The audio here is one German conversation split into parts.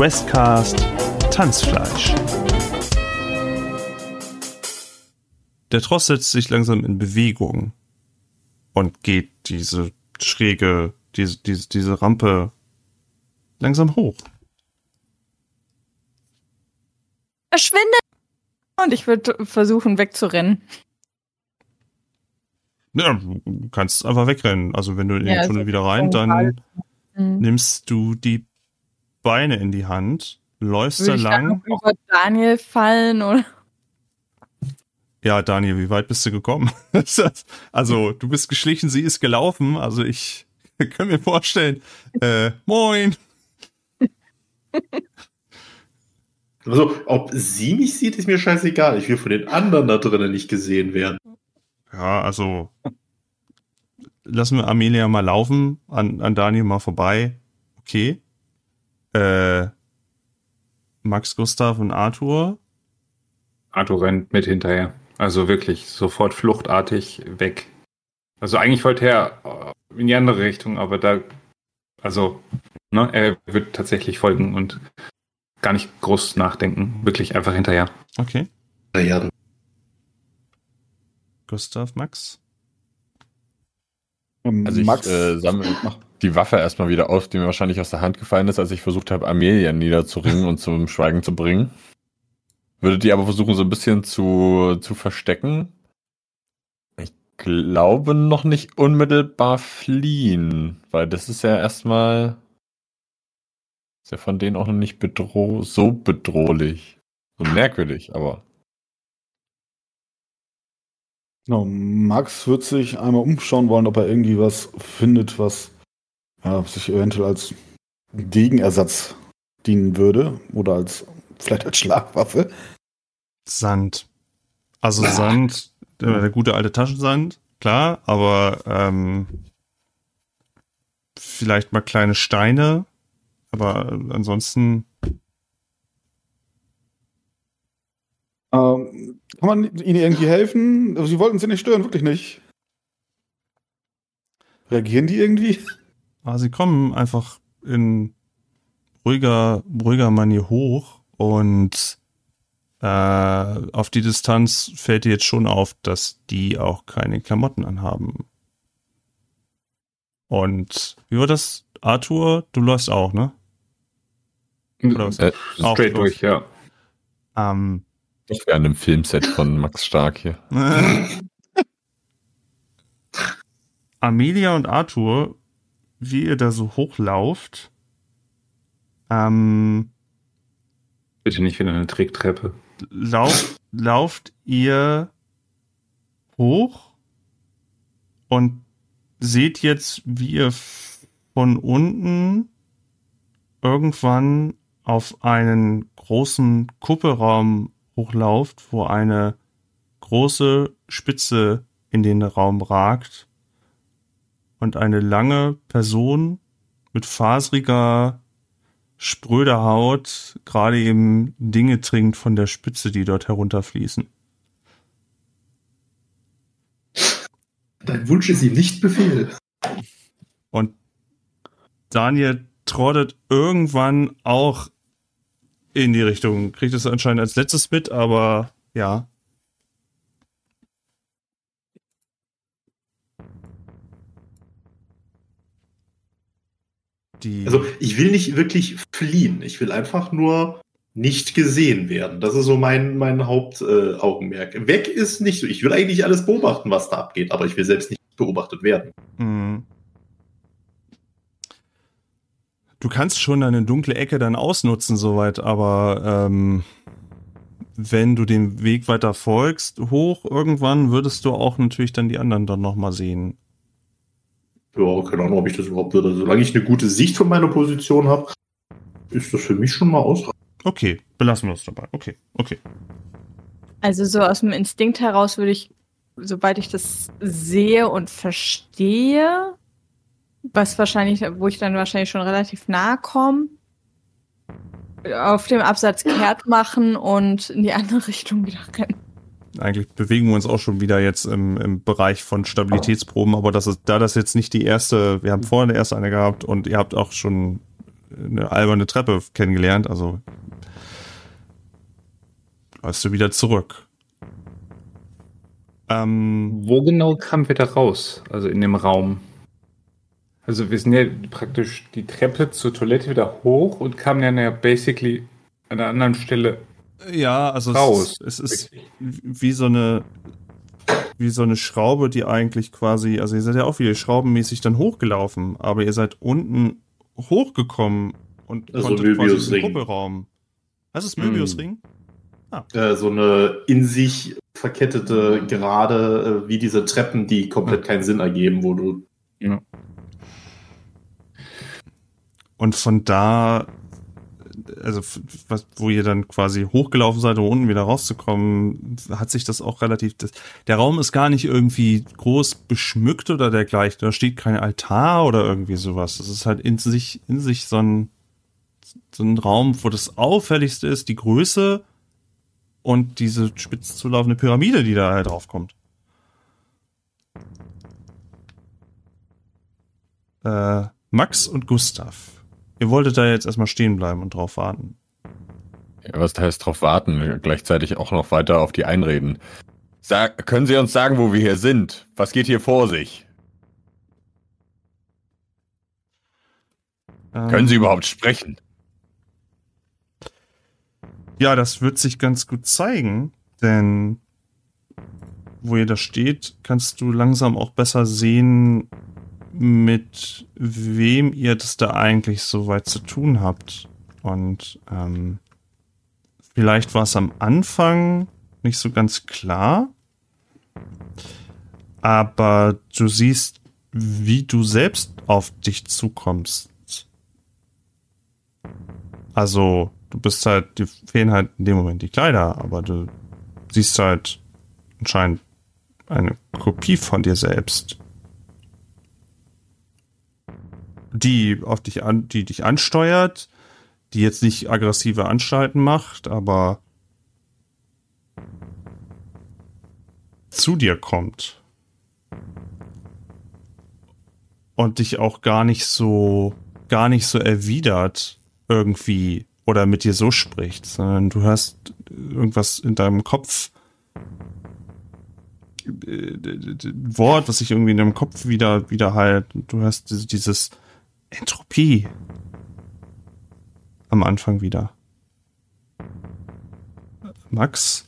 Questcast Tanzfleisch. Der Tross setzt sich langsam in Bewegung und geht diese schräge, diese Rampe langsam hoch. Verschwinde! Und ich würde versuchen, wegzurennen. Ja, du kannst einfach wegrennen. Also wenn du in den Tunnel wieder rein, dann nimmst du die Beine in die Hand, läufst da lang. Würde ich über Daniel fallen, oder? Ja, Daniel, wie weit bist du gekommen? Also, du bist geschlichen, sie ist gelaufen. Also ich kann mir vorstellen, moin. Also, ob sie mich sieht, ist mir scheißegal. Ich will von den anderen da drinnen nicht gesehen werden. Ja, also lassen wir Amelia mal laufen, an Daniel mal vorbei. Okay. Max, Gustav und Arthur. Arthur rennt mit hinterher. Also wirklich sofort fluchtartig weg. Also eigentlich wollte er in die andere Richtung, aber er wird tatsächlich folgen und gar nicht groß nachdenken. Wirklich einfach hinterher. Okay. Ja. Gustav, Max? Also ich sammle die Waffe erstmal wieder auf, die mir wahrscheinlich aus der Hand gefallen ist, als ich versucht habe, Amelia niederzuringen und zum Schweigen zu bringen. Würde die aber versuchen, so ein bisschen zu verstecken. Ich glaube noch nicht unmittelbar fliehen, weil das ist ja erstmal ist ja von denen auch noch nicht so bedrohlich. So merkwürdig, aber. Genau, Max wird sich einmal umschauen wollen, ob er irgendwie was findet, was sich eventuell als Degenersatz dienen würde oder vielleicht als Schlagwaffe. Sand. Also Sand, der gute alte Taschensand, klar, aber vielleicht mal kleine Steine, aber ansonsten. Kann man ihnen irgendwie helfen? Also, sie wollten sie nicht stören, wirklich nicht. Reagieren die irgendwie? Sie kommen einfach in ruhiger Manier hoch und auf die Distanz fällt dir jetzt schon auf, dass die auch keine Klamotten anhaben. Und wie war das? Arthur, du läufst auch, ne? Oder was? Straight durch, ja. Ich wäre an einem Filmset von Max Stark hier. Amelia und Arthur, wie ihr da so hochlauft, Bitte nicht wieder eine Trägtreppe. Lauft ihr hoch und seht jetzt, wie ihr von unten irgendwann auf einen großen Kuppelraum hochlauft, wo eine große Spitze in den Raum ragt und eine lange Person mit faseriger, spröder Haut gerade eben Dinge trinkt von der Spitze, die dort herunterfließen. Dein Wunsch ist ihm nicht Befehl. Und Daniel trottet irgendwann auch in die Richtung. Kriegt es anscheinend als letztes mit, aber ja. Also ich will nicht wirklich fliehen. Ich will einfach nur nicht gesehen werden. Das ist so mein Hauptaugenmerk. Weg ist nicht so. Ich will eigentlich alles beobachten, was da abgeht, aber ich will selbst nicht beobachtet werden. Mhm. Du kannst schon eine dunkle Ecke dann ausnutzen soweit, aber wenn du den Weg weiter folgst, hoch irgendwann, würdest du auch natürlich dann die anderen dann nochmal sehen. Ja, keine Ahnung, ob ich das überhaupt würde. Solange ich eine gute Sicht von meiner Position habe, ist das für mich schon mal ausreichend. Okay, belassen wir es dabei. Okay. Also so aus dem Instinkt heraus würde ich, sobald ich das sehe und verstehe, wo ich dann wahrscheinlich schon relativ nahe komme, auf dem Absatz kehrt machen und in die andere Richtung wieder rennen. Eigentlich bewegen wir uns auch schon wieder jetzt im Bereich von Stabilitätsproben, aber das jetzt nicht die erste, wir haben vorher eine erste gehabt und ihr habt auch schon eine alberne Treppe kennengelernt, also läufst du wieder zurück. Wo genau kamen wir da raus? Also in dem Raum? Also wir sind ja praktisch die Treppe zur Toilette wieder hoch und kamen dann ja basically an einer anderen Stelle ja, also raus. Es ist wie so eine Schraube, die eigentlich quasi, also ihr seid ja auch wieder schraubenmäßig dann hochgelaufen, aber ihr seid unten hochgekommen und Also konntet quasi Möbiusring. den Kuppelraum. Was ist Möbiusring? So eine in sich verkettete Gerade, wie diese Treppen, die komplett keinen Sinn ergeben, wo du... Ja. Und von da, also wo ihr dann quasi hochgelaufen seid, um unten wieder rauszukommen, hat sich das auch relativ... Der Raum ist gar nicht irgendwie groß beschmückt oder dergleichen. Da steht kein Altar oder irgendwie sowas. Das ist halt in sich so ein Raum, wo das Auffälligste ist, die Größe und diese spitz zulaufende Pyramide, die da halt drauf kommt. Max und Gustav. Ihr wolltet da jetzt erstmal stehen bleiben und drauf warten. Ja, was heißt drauf warten? Gleichzeitig auch noch weiter auf die einreden. Können Sie uns sagen, wo wir hier sind? Was geht hier vor sich? Können Sie überhaupt sprechen? Ja, das wird sich ganz gut zeigen, denn wo ihr da steht, kannst du langsam auch besser sehen, mit wem ihr das da eigentlich so weit zu tun habt. Und vielleicht war es am Anfang nicht so ganz klar, aber du siehst, wie du selbst auf dich zukommst. Also, du bist halt, dir fehlen halt in dem Moment die Kleider, aber du siehst halt anscheinend eine Kopie von dir selbst, die dich ansteuert, die jetzt nicht aggressive Anstalten macht, aber zu dir kommt und dich auch gar nicht so erwidert irgendwie oder mit dir so spricht, sondern du hörst irgendwas in deinem Kopf, Wort, was sich irgendwie in deinem Kopf wieder halt, du hörst dieses Entropie am Anfang wieder. Max?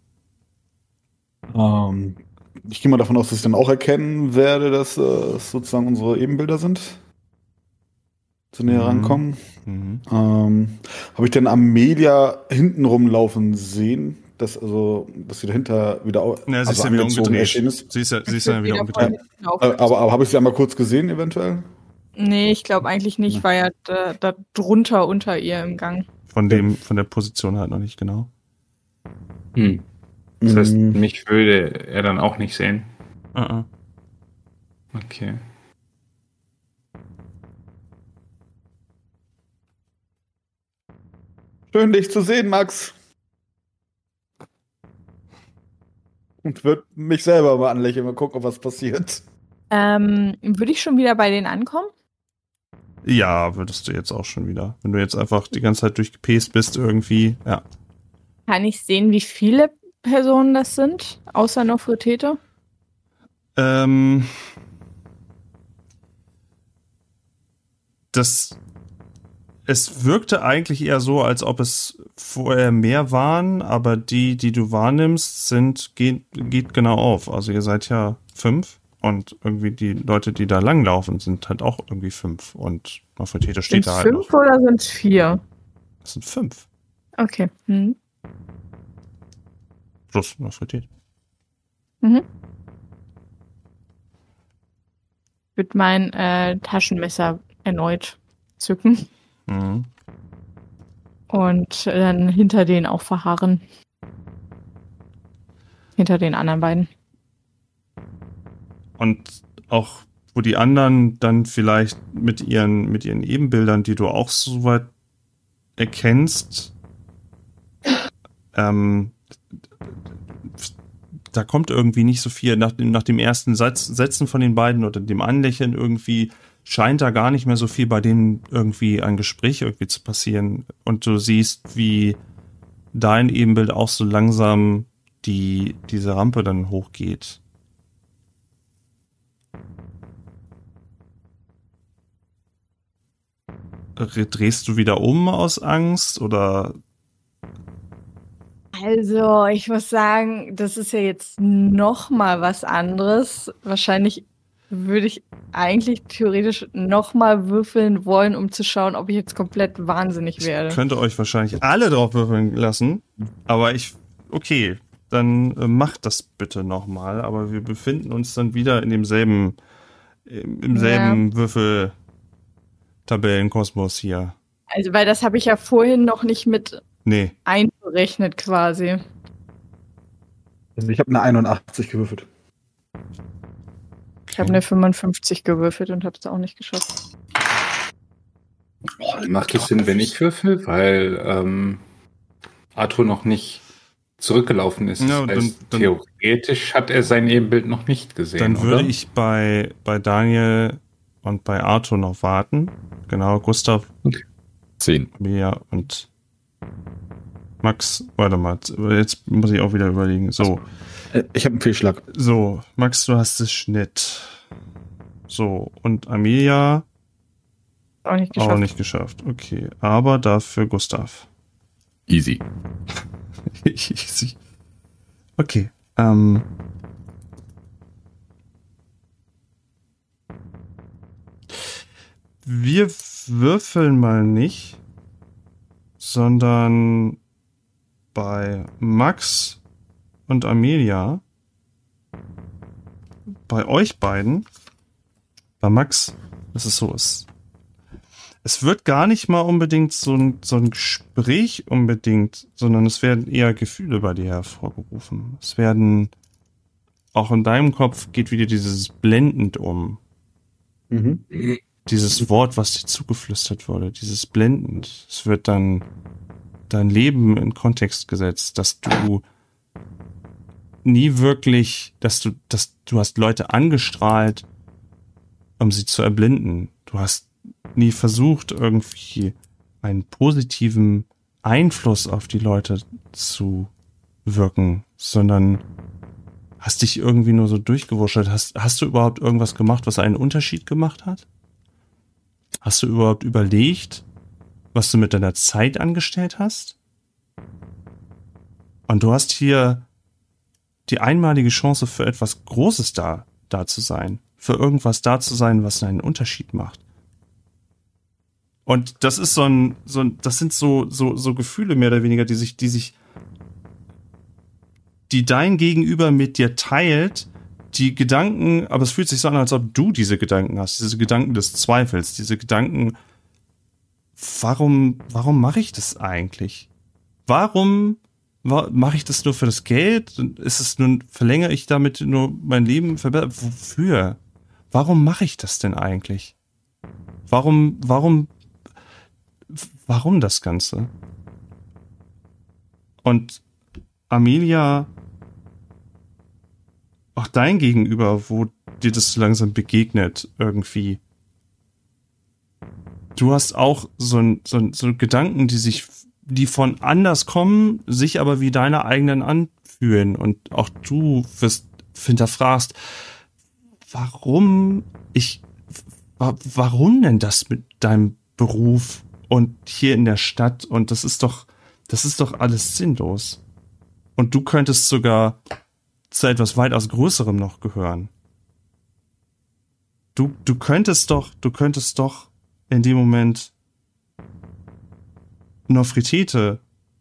Ich gehe mal davon aus, dass ich dann auch erkennen werde, dass es sozusagen unsere Ebenbilder sind. Zu näher rankommen. Habe ich denn Amelia hinten rumlaufen sehen? Dass sie dahinter wieder Ja, sie ist ja wieder umgedreht. Ist. Sie ist ja wieder umgedreht. Aber habe ich sie einmal kurz gesehen, eventuell? Nee, ich glaube eigentlich nicht, war ja da drunter unter ihr im Gang. Von der Position halt noch nicht genau. Das heißt, mich würde er dann auch nicht sehen. Okay. Schön, dich zu sehen, Max. Und würde mich selber mal anlächeln, mal gucken, was passiert. Würde ich schon wieder bei denen ankommen? Ja, würdest du jetzt auch schon wieder. Wenn du jetzt einfach die ganze Zeit durchgepest bist irgendwie, ja. Kann ich sehen, wie viele Personen das sind, außer Nofretete? Es wirkte eigentlich eher so, als ob es vorher mehr waren, aber die du wahrnimmst, geht genau auf. Also ihr seid ja 5 und irgendwie die Leute, die da langlaufen, sind halt auch irgendwie 5 und Nofretete steht da halt noch. Sind es 5 oder sind es 4? Das sind 5. Okay. Plus Nofretete. Ich würde mein Taschenmesser erneut zücken. Und dann hinter denen auch verharren. Hinter den anderen beiden. Und auch, wo die anderen dann vielleicht mit ihren Ebenbildern, die du auch so weit erkennst, da kommt irgendwie nicht so viel nach dem ersten Sätzen von den beiden oder dem Anlächeln irgendwie scheint da gar nicht mehr so viel bei denen irgendwie ein Gespräch irgendwie zu passieren. Und du siehst, wie dein Ebenbild auch so langsam diese Rampe dann hochgeht. Drehst du wieder um aus Angst oder? Also, ich muss sagen, das ist ja jetzt noch mal was anderes. Wahrscheinlich würde ich eigentlich theoretisch noch mal würfeln wollen, um zu schauen, ob ich jetzt komplett wahnsinnig werde. Ich könnte euch wahrscheinlich alle drauf würfeln lassen, aber okay, dann macht das bitte noch mal. Aber wir befinden uns dann wieder in im selben Würfeltabellenkosmos hier. Also, weil das habe ich ja vorhin noch nicht mit einberechnet quasi. Also ich habe eine 81 gewürfelt. Ich habe eine 55 gewürfelt und habe es auch nicht geschafft. Macht es Sinn, wenn ich würfel? Weil Arthur noch nicht zurückgelaufen ist. Ja, das heißt, theoretisch hat er sein Ebenbild noch nicht gesehen. Dann würde oder? ich bei Daniel und bei Arthur noch warten. Genau, Gustav. Okay. 10. Mia und Max. Warte mal, jetzt muss ich auch wieder überlegen. So. Ich habe einen Fehlschlag. So, Max, du hast das Schnitt. So, und Amelia Auch nicht geschafft. auch nicht geschafft. Okay, aber dafür Gustav. Easy. Easy. Okay, wir würfeln mal nicht, sondern bei Max und Amelia, bei euch beiden, bei Max, das ist so, es wird gar nicht mal unbedingt so ein Gespräch unbedingt, sondern es werden eher Gefühle bei dir hervorgerufen. Es werden, auch in deinem Kopf geht wieder dieses blendend um. Mhm. Dieses Wort, was dir zugeflüstert wurde, dieses blendend. Es wird dann dein Leben in Kontext gesetzt, dass du nie wirklich, dass du hast Leute angestrahlt, um sie zu erblinden. Du hast nie versucht, irgendwie einen positiven Einfluss auf die Leute zu wirken, sondern hast dich irgendwie nur so durchgewurschtelt. Hast du überhaupt irgendwas gemacht, was einen Unterschied gemacht hat? Hast du überhaupt überlegt, was du mit deiner Zeit angestellt hast? Und du hast hier die einmalige Chance für etwas Großes da zu sein. Für irgendwas da zu sein, was einen Unterschied macht. Und das ist das sind so Gefühle mehr oder weniger, die dein Gegenüber mit dir teilt, die Gedanken, aber es fühlt sich so an, als ob du diese Gedanken hast, diese Gedanken des Zweifels, diese Gedanken, warum mache ich das eigentlich? Warum mache ich das nur für das Geld? Verlängere ich damit nur mein Leben? Wofür? Warum mache ich das denn eigentlich? Warum das Ganze? Und Amelia, auch dein Gegenüber, wo dir das so langsam begegnet, irgendwie. Du hast auch so Gedanken, die von anders kommen, sich aber wie deine eigenen anfühlen. Und auch du hinterfragst, warum denn das mit deinem Beruf und hier in der Stadt? Und das ist doch alles sinnlos. Und du könntest sogar zu etwas weitaus Größerem noch gehören. Du könntest doch in dem Moment Nofretete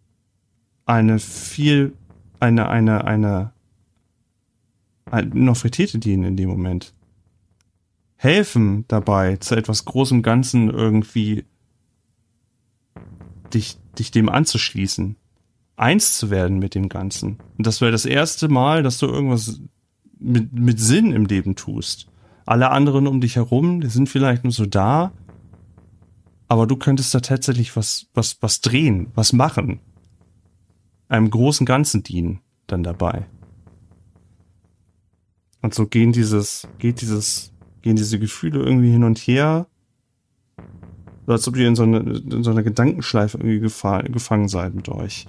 Nofretete dienen in dem Moment. Helfen dabei, zu etwas großem Ganzen irgendwie dich dem anzuschließen. Eins zu werden mit dem Ganzen. Und das wäre das erste Mal, dass du irgendwas mit Sinn im Leben tust. Alle anderen um dich herum, die sind vielleicht nur so da, aber du könntest da tatsächlich was drehen, was machen. Einem großen Ganzen dienen dann dabei. Und so geht dieses gehen diese Gefühle irgendwie hin und her. So als ob ihr in so einer Gedankenschleife irgendwie gefangen seid mit euch.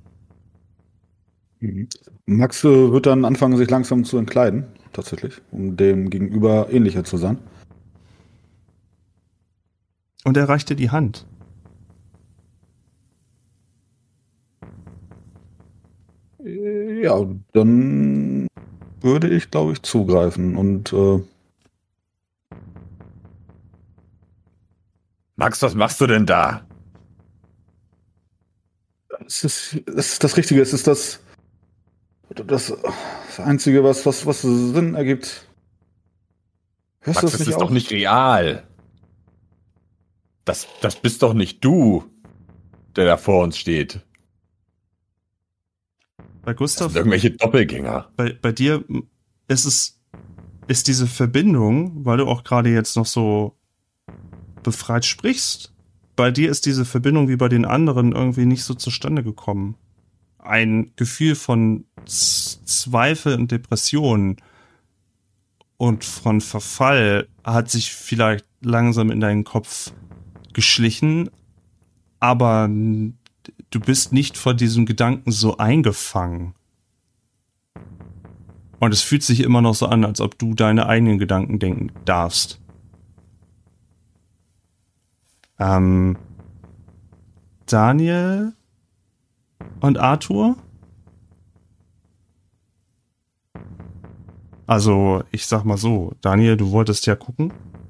Max wird dann anfangen, sich langsam zu entkleiden, tatsächlich, um dem Gegenüber ähnlicher zu sein. Und er reicht dir die Hand. Ja, dann würde ich, glaube ich, zugreifen und Max, was machst du denn da? es ist das Richtige, es ist das Einzige, was Sinn ergibt. Hörst du Max, das das nicht ist auch? doch nicht real. Das bist doch nicht du, der da vor uns steht. Bei Das Gustav, sind irgendwelche Doppelgänger. bei dir ist diese Verbindung, weil du auch gerade jetzt noch so befreit sprichst, bei dir ist diese Verbindung wie bei den anderen irgendwie nicht so zustande gekommen. Ein Gefühl von Zweifel und Depression und von Verfall hat sich vielleicht langsam in deinen Kopf geschlichen, aber du bist nicht von diesem Gedanken so eingefangen. Und es fühlt sich immer noch so an, als ob du deine eigenen Gedanken denken darfst. Daniel und Arthur? Also, ich sag mal so, Daniel, du wolltest ja gucken.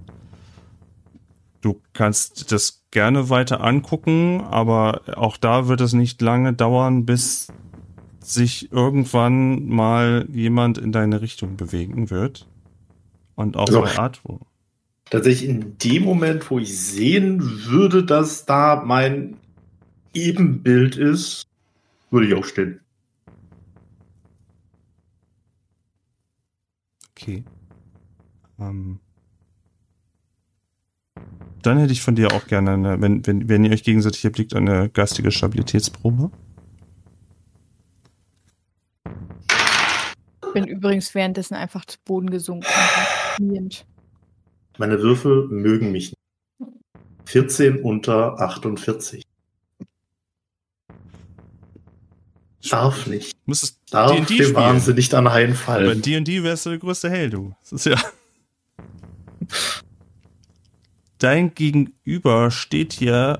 Du kannst das gerne weiter angucken, aber auch da wird es nicht lange dauern, bis sich irgendwann mal jemand in deine Richtung bewegen wird. Und auch Also, bei Arthur. Tatsächlich in dem Moment, wo ich sehen würde, dass da mein Ebenbild ist, würde ich aufstehen. Okay. Dann hätte ich von dir auch gerne wenn ihr euch gegenseitig erblickt, eine geistige Stabilitätsprobe. Ich bin übrigens währenddessen einfach zu Boden gesunken. Kniend. Meine Würfel mögen mich nicht. 14 unter 48. Darf nicht. Müsstest Darf D&D dem spielen. Wahnsinn nicht Bei anheimfallen. D&D wärst du der größte Held, du. Das ist ja... Dein Gegenüber steht hier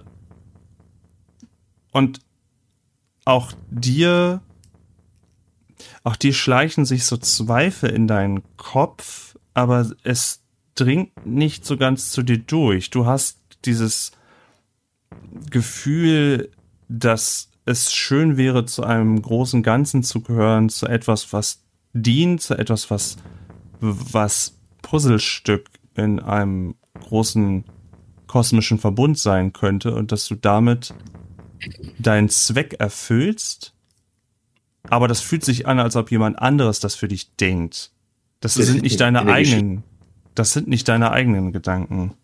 und auch dir schleichen sich so Zweifel in deinen Kopf, aber es dringt nicht so ganz zu dir durch. Du hast dieses Gefühl, dass es schön wäre, zu einem großen Ganzen zu gehören, zu etwas, was dient, zu etwas, was Puzzlestück in einem großen kosmischen Verbund sein könnte und dass du damit deinen Zweck erfüllst, aber das fühlt sich an, als ob jemand anderes das für dich denkt. Das sind nicht deine eigenen Gedanken.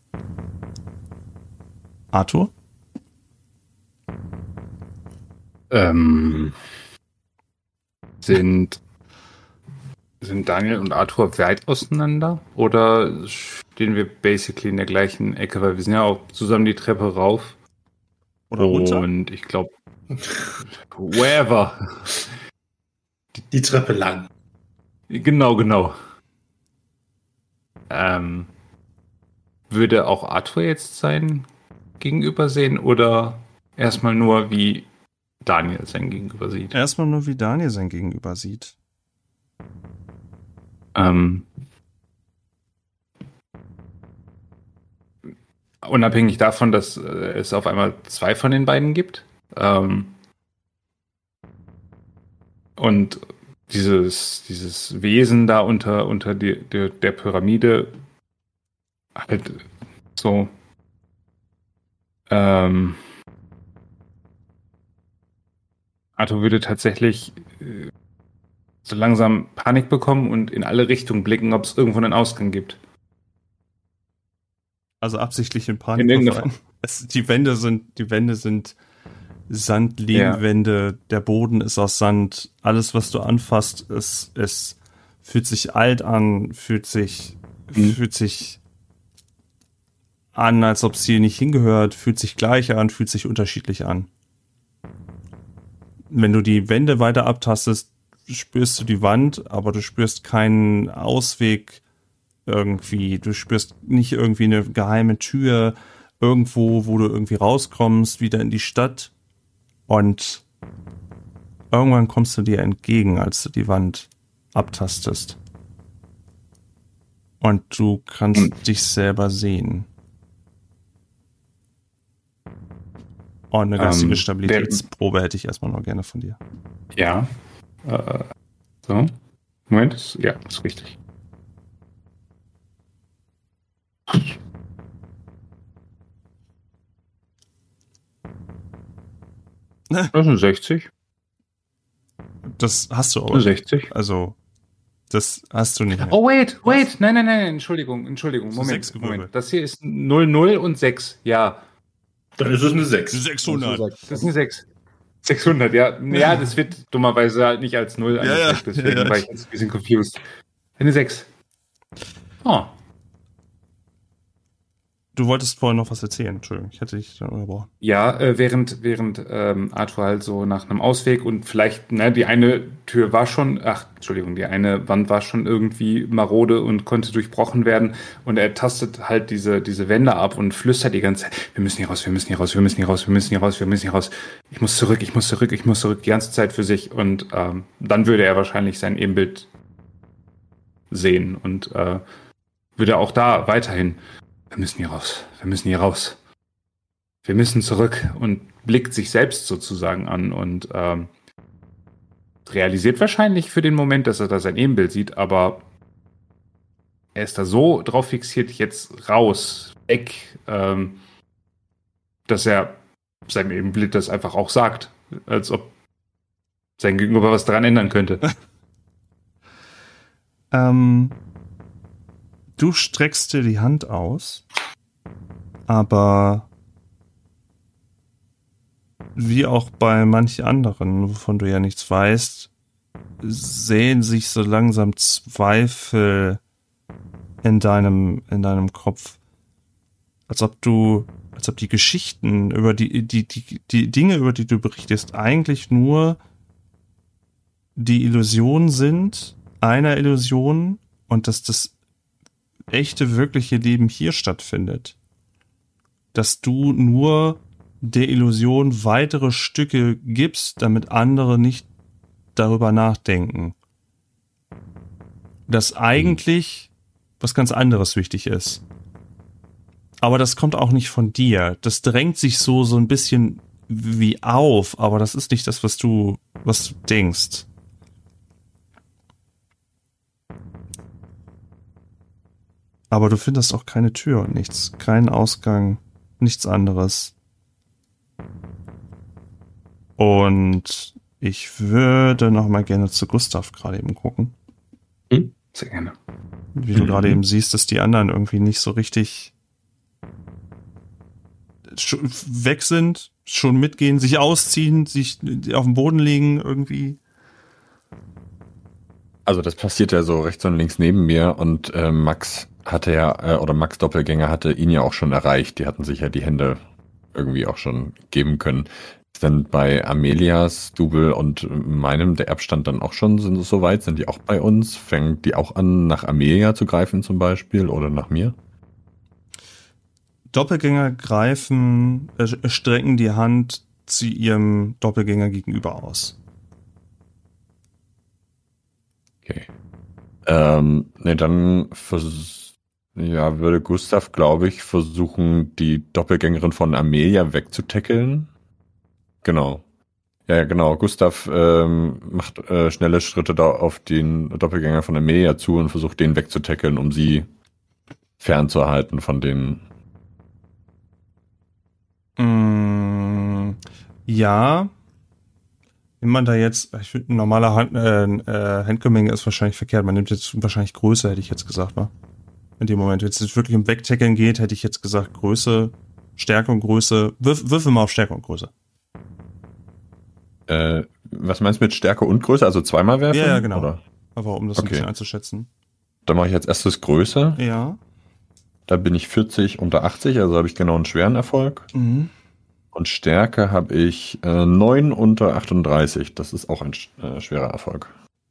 Arthur? Sind Daniel und Arthur weit auseinander oder stehen wir basically in der gleichen Ecke, weil wir sind ja auch zusammen die Treppe rauf. Oder runter? Und ich glaube, wherever. Die Treppe lang. Genau. Würde auch Arthur jetzt sein Gegenüber sehen oder erstmal nur wie Daniel sein Gegenüber sieht? Erstmal nur, wie Daniel sein Gegenüber sieht. Unabhängig davon, dass es auf einmal zwei von den beiden gibt. Und dieses Wesen da unter der Pyramide halt so Arthur würde tatsächlich so langsam Panik bekommen und in alle Richtungen blicken, ob es irgendwo einen Ausgang gibt. Also absichtlich in In Panik irgendeiner verfallen. Die Wände sind Sand-Lehmwände, der Boden ist aus Sand. Alles, was du anfasst, es fühlt sich alt an, fühlt sich fühlt sich an, als ob es hier nicht hingehört, fühlt sich gleich an, fühlt sich unterschiedlich an. Wenn du die Wände weiter abtastest, spürst du die Wand, aber du spürst keinen Ausweg irgendwie. Du spürst nicht irgendwie eine geheime Tür irgendwo, wo du irgendwie rauskommst, wieder in die Stadt. Und irgendwann kommst du dir entgegen, als du die Wand abtastest. Und du kannst dich selber sehen. Und eine geistige Stabilitätsprobe hätte ich erstmal noch gerne von dir. Ja. So. Moment. Ja, ist richtig. Das ist eine 60. Das hast du aber. Eine 60. Also, das hast du nicht mehr. Oh, wait. Nein. Entschuldigung. Moment. Das hier ist 00 und 6. Ja. Dann ist es eine 6. 600. Das ist eine 6. 600, ja. Ja, das wird dummerweise halt nicht als 0 angezeigt, deswegen war ich jetzt ein bisschen confused. Eine 6. Oh. Du wolltest vorhin noch was erzählen, Entschuldigung, ich hätte dich dann unterbrochen. Ja, während Arthur halt so nach einem Ausweg und vielleicht, die eine Tür war schon, die eine Wand war schon irgendwie marode und konnte durchbrochen werden und er tastet halt diese Wände ab und flüstert die ganze Zeit, wir müssen hier raus, ich muss zurück, die ganze Zeit für sich und dann würde er wahrscheinlich sein Ebenbild sehen und würde auch da weiterhin wir müssen hier raus. Wir müssen zurück und blickt sich selbst sozusagen an und realisiert wahrscheinlich für den Moment, dass er da sein Ebenbild sieht, aber er ist da so drauf fixiert, jetzt raus, weg, dass er seinem Ebenbild das einfach auch sagt, als ob sein Gegenüber was daran ändern könnte. Du streckst dir die Hand aus, aber wie auch bei manch anderen, wovon du ja nichts weißt, sehen sich so langsam Zweifel in deinem Kopf, als ob die Geschichten über die Dinge, über die du berichtest, eigentlich nur die Illusion sind, einer Illusion, und dass das echte, wirkliche Leben hier stattfindet. Dass du nur der Illusion weitere Stücke gibst, damit andere nicht darüber nachdenken. Dass eigentlich was ganz anderes wichtig ist. Aber das kommt auch nicht von dir. Das drängt sich so ein bisschen wie auf, aber das ist nicht das, was du denkst. Aber du findest auch keine Tür und nichts. Keinen Ausgang, nichts anderes. Und ich würde noch mal gerne zu Gustav gerade eben gucken. Sehr gerne. Wie du gerade eben siehst, dass die anderen irgendwie nicht so richtig weg sind, schon mitgehen, sich ausziehen, sich auf den Boden legen irgendwie. Also das passiert ja so rechts und links neben mir und Max Doppelgänger hatte ihn ja auch schon erreicht. Die hatten sich ja die Hände irgendwie auch schon geben können. Ist denn bei Amelias, Double und meinem der Abstand dann auch schon so weit? Sind die auch bei uns? Fängt die auch an, nach Amelia zu greifen zum Beispiel oder nach mir? Doppelgänger strecken die Hand zu ihrem Doppelgänger gegenüber aus. Okay. Dann würde Gustav, glaube ich, versuchen, die Doppelgängerin von Amelia wegzutackeln. Genau. Ja, genau. Gustav macht schnelle Schritte da auf den Doppelgänger von Amelia zu und versucht, den wegzutackeln, um sie fernzuhalten von den. Ja. Wenn man da jetzt, ich finde, ein normaler Handgemenge ist wahrscheinlich verkehrt. Man nimmt jetzt wahrscheinlich Größe, hätte ich jetzt gesagt, wa? In dem Moment. Wenn es wirklich um Wegtackeln geht, hätte ich jetzt gesagt Größe, Stärke und Größe. Würfel mal auf Stärke und Größe. Was meinst du mit Stärke und Größe? Also zweimal werfen? Ja, genau. Oder? Aber um das ein bisschen einzuschätzen. Dann mache ich als erstes Größe. Ja. Da bin ich 40 unter 80, also habe ich genau einen schweren Erfolg. Mhm. Und Stärke habe ich 9 unter 38. Das ist auch ein schwerer Erfolg.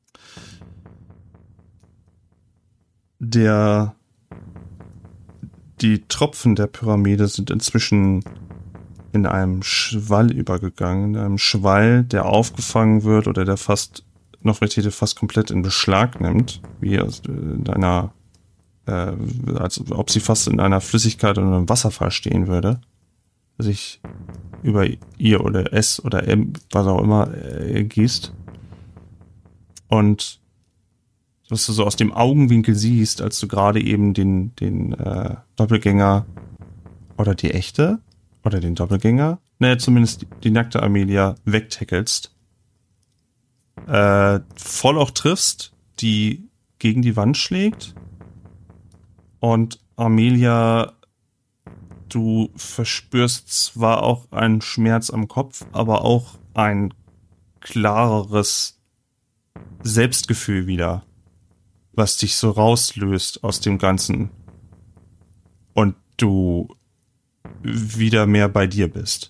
Die Tropfen der Pyramide sind inzwischen in einem Schwall übergegangen. In einem Schwall, der aufgefangen wird oder der Nofretete fast komplett in Beschlag nimmt. Wie in einer, als ob sie fast in einer Flüssigkeit oder einem Wasserfall stehen würde. Sich über ihr oder es oder was auch immer gießt. Und was du so aus dem Augenwinkel siehst, als du gerade eben den Doppelgänger oder die echte oder den Doppelgänger, zumindest die nackte Amelia wegtackelst, voll auch triffst, die gegen die Wand schlägt und Amelia, du verspürst zwar auch einen Schmerz am Kopf, aber auch ein klareres Selbstgefühl wieder, was dich so rauslöst aus dem Ganzen und du wieder mehr bei dir bist.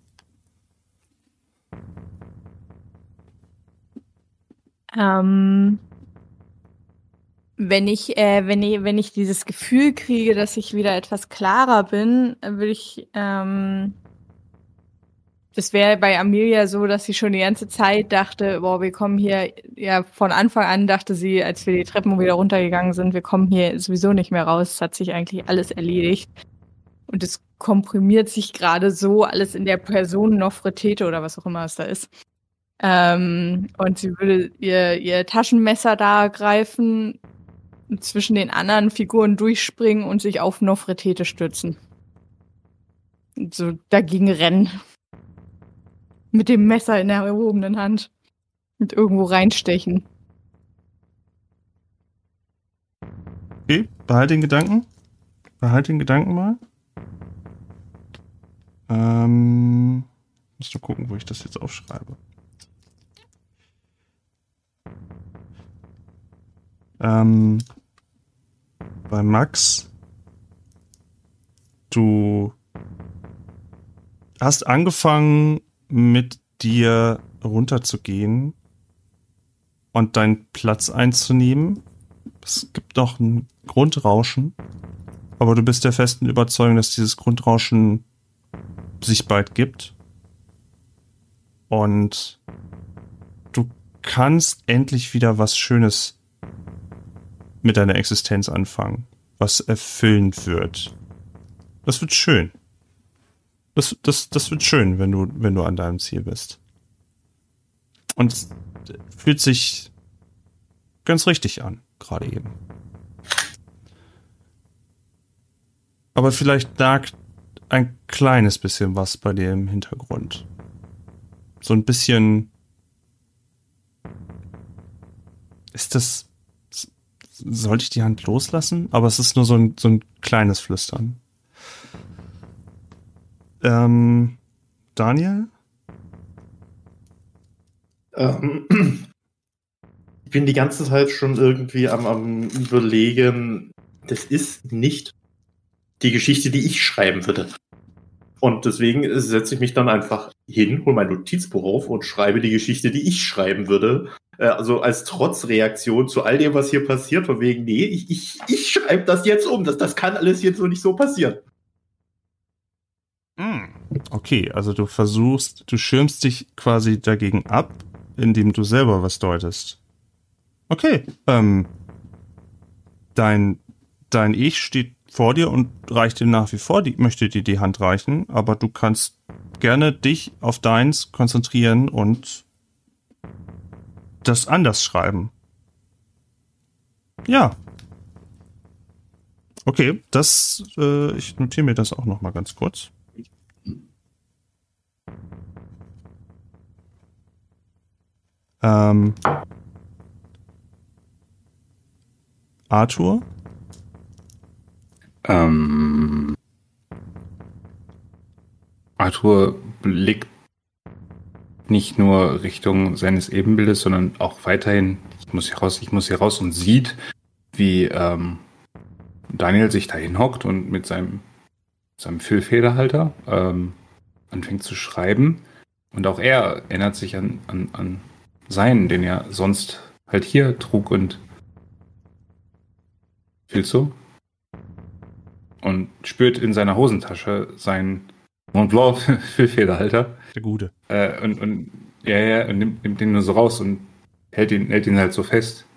Wenn ich dieses Gefühl kriege, dass ich wieder etwas klarer bin, würde ich, das wäre bei Amelia so, dass sie schon die ganze Zeit dachte, boah, wir kommen hier, ja, von Anfang an dachte sie, als wir die Treppen wieder runtergegangen sind, wir kommen hier sowieso nicht mehr raus, es hat sich eigentlich alles erledigt. Und es komprimiert sich gerade so alles in der Person Nofretete oder was auch immer es da ist. Und sie würde ihr Taschenmesser da greifen, zwischen den anderen Figuren durchspringen und sich auf Nofretete stürzen. Und so dagegen rennen. Mit dem Messer in der erhobenen Hand. Und irgendwo reinstechen. Okay, behalt den Gedanken. Mal. Musst du gucken, wo ich das jetzt aufschreibe. Bei Max, du hast angefangen, mit dir runterzugehen und deinen Platz einzunehmen. Es gibt noch ein Grundrauschen, aber du bist der festen Überzeugung, dass dieses Grundrauschen sich bald gibt. Und du kannst endlich wieder was Schönes mit deiner Existenz anfangen, was erfüllend wird. Das wird schön. Das wird schön, wenn du an deinem Ziel bist. Und es fühlt sich ganz richtig an, gerade eben. Aber vielleicht nagt ein kleines bisschen was bei dir im Hintergrund. So ein bisschen. Sollte ich die Hand loslassen? Aber es ist nur so ein kleines Flüstern. Daniel? Ich bin die ganze Zeit schon irgendwie am Überlegen, das ist nicht die Geschichte, die ich schreiben würde. Und deswegen setze ich mich dann einfach hin, hole mein Notizbuch auf und schreibe die Geschichte, die ich schreiben würde. Also als Trotzreaktion zu all dem, was hier passiert, von wegen, nee, ich schreibe das jetzt um. Das kann alles jetzt so nicht so passieren. Okay, also du schirmst dich quasi dagegen ab, indem du selber was deutest. Okay, dein Ich steht vor dir und reicht dir nach wie vor, möchte dir die Hand reichen, aber du kannst gerne dich auf deins konzentrieren und das anders schreiben. Ja. Okay, ich notiere mir das auch noch mal ganz kurz. Arthur? Arthur blickt nicht nur Richtung seines Ebenbildes, sondern auch weiterhin, ich muss hier raus und sieht, wie Daniel sich dahin hockt und mit seinem Füllfederhalter anfängt zu schreiben. Und auch er erinnert sich an seinen, den er sonst halt hier trug und fühlst du? Und spürt in seiner Hosentasche seinen Mont Blanc Füllfederhalter. Der Gute. Und nimmt den nur so raus und hält ihn halt so fest.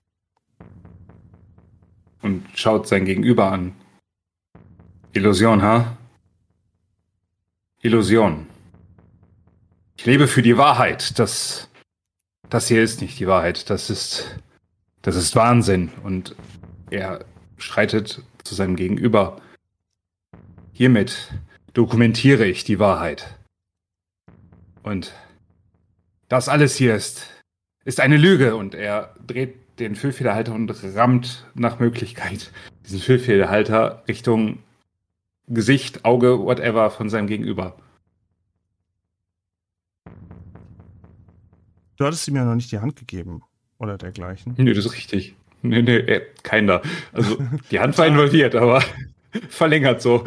Und schaut sein Gegenüber an. Illusion, ha? Illusion. Ich lebe für die Wahrheit. Das hier ist nicht die Wahrheit. Das ist Wahnsinn. Und er schreitet zu seinem Gegenüber. Hiermit dokumentiere ich die Wahrheit. Und das alles hier ist eine Lüge. Und er dreht den Füllfederhalter und rammt nach Möglichkeit diesen Füllfederhalter Richtung Gesicht, Auge, whatever von seinem Gegenüber. Du hattest ihm ja noch nicht die Hand gegeben oder dergleichen. Nee, das ist richtig. Nee, keiner. Also die Hand war involviert, aber verlängert so.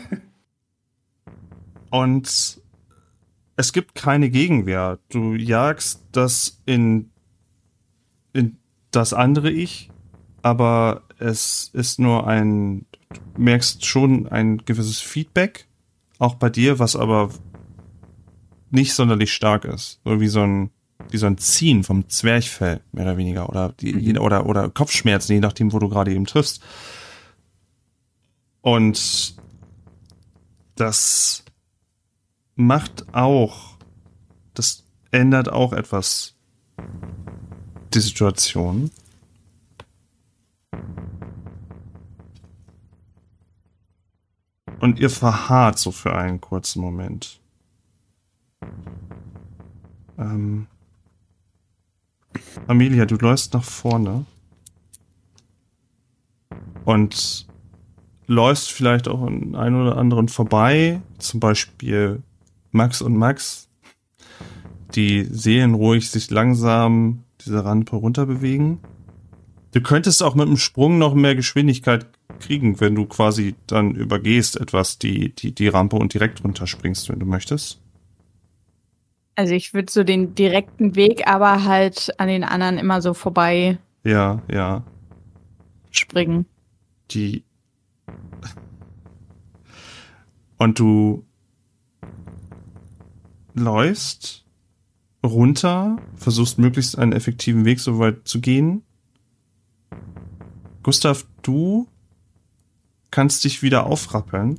Und es gibt keine Gegenwehr. Du jagst das in das andere Ich, aber es ist nur du merkst schon ein gewisses Feedback, auch bei dir, was aber nicht sonderlich stark ist. So wie so ein Ziehen vom Zwerchfell, mehr oder weniger, oder Kopfschmerzen, je nachdem, wo du gerade eben triffst. Und das ändert auch etwas die Situation. Und ihr verharrt so für einen kurzen Moment. Amelia, du läufst nach vorne und läufst vielleicht auch an einen oder anderen vorbei, zum Beispiel Max und Max, die seelenruhig sich langsam diese Rampe runterbewegen. Du könntest auch mit einem Sprung noch mehr Geschwindigkeit kriegen, wenn du quasi dann übergehst etwas die Rampe und direkt runterspringst, wenn du möchtest. Also ich würde so den direkten Weg, aber halt an den anderen immer so vorbei Ja. springen. Und du läufst runter, versuchst möglichst einen effektiven Weg so weit zu gehen. Gustav, du kannst dich wieder aufrappeln.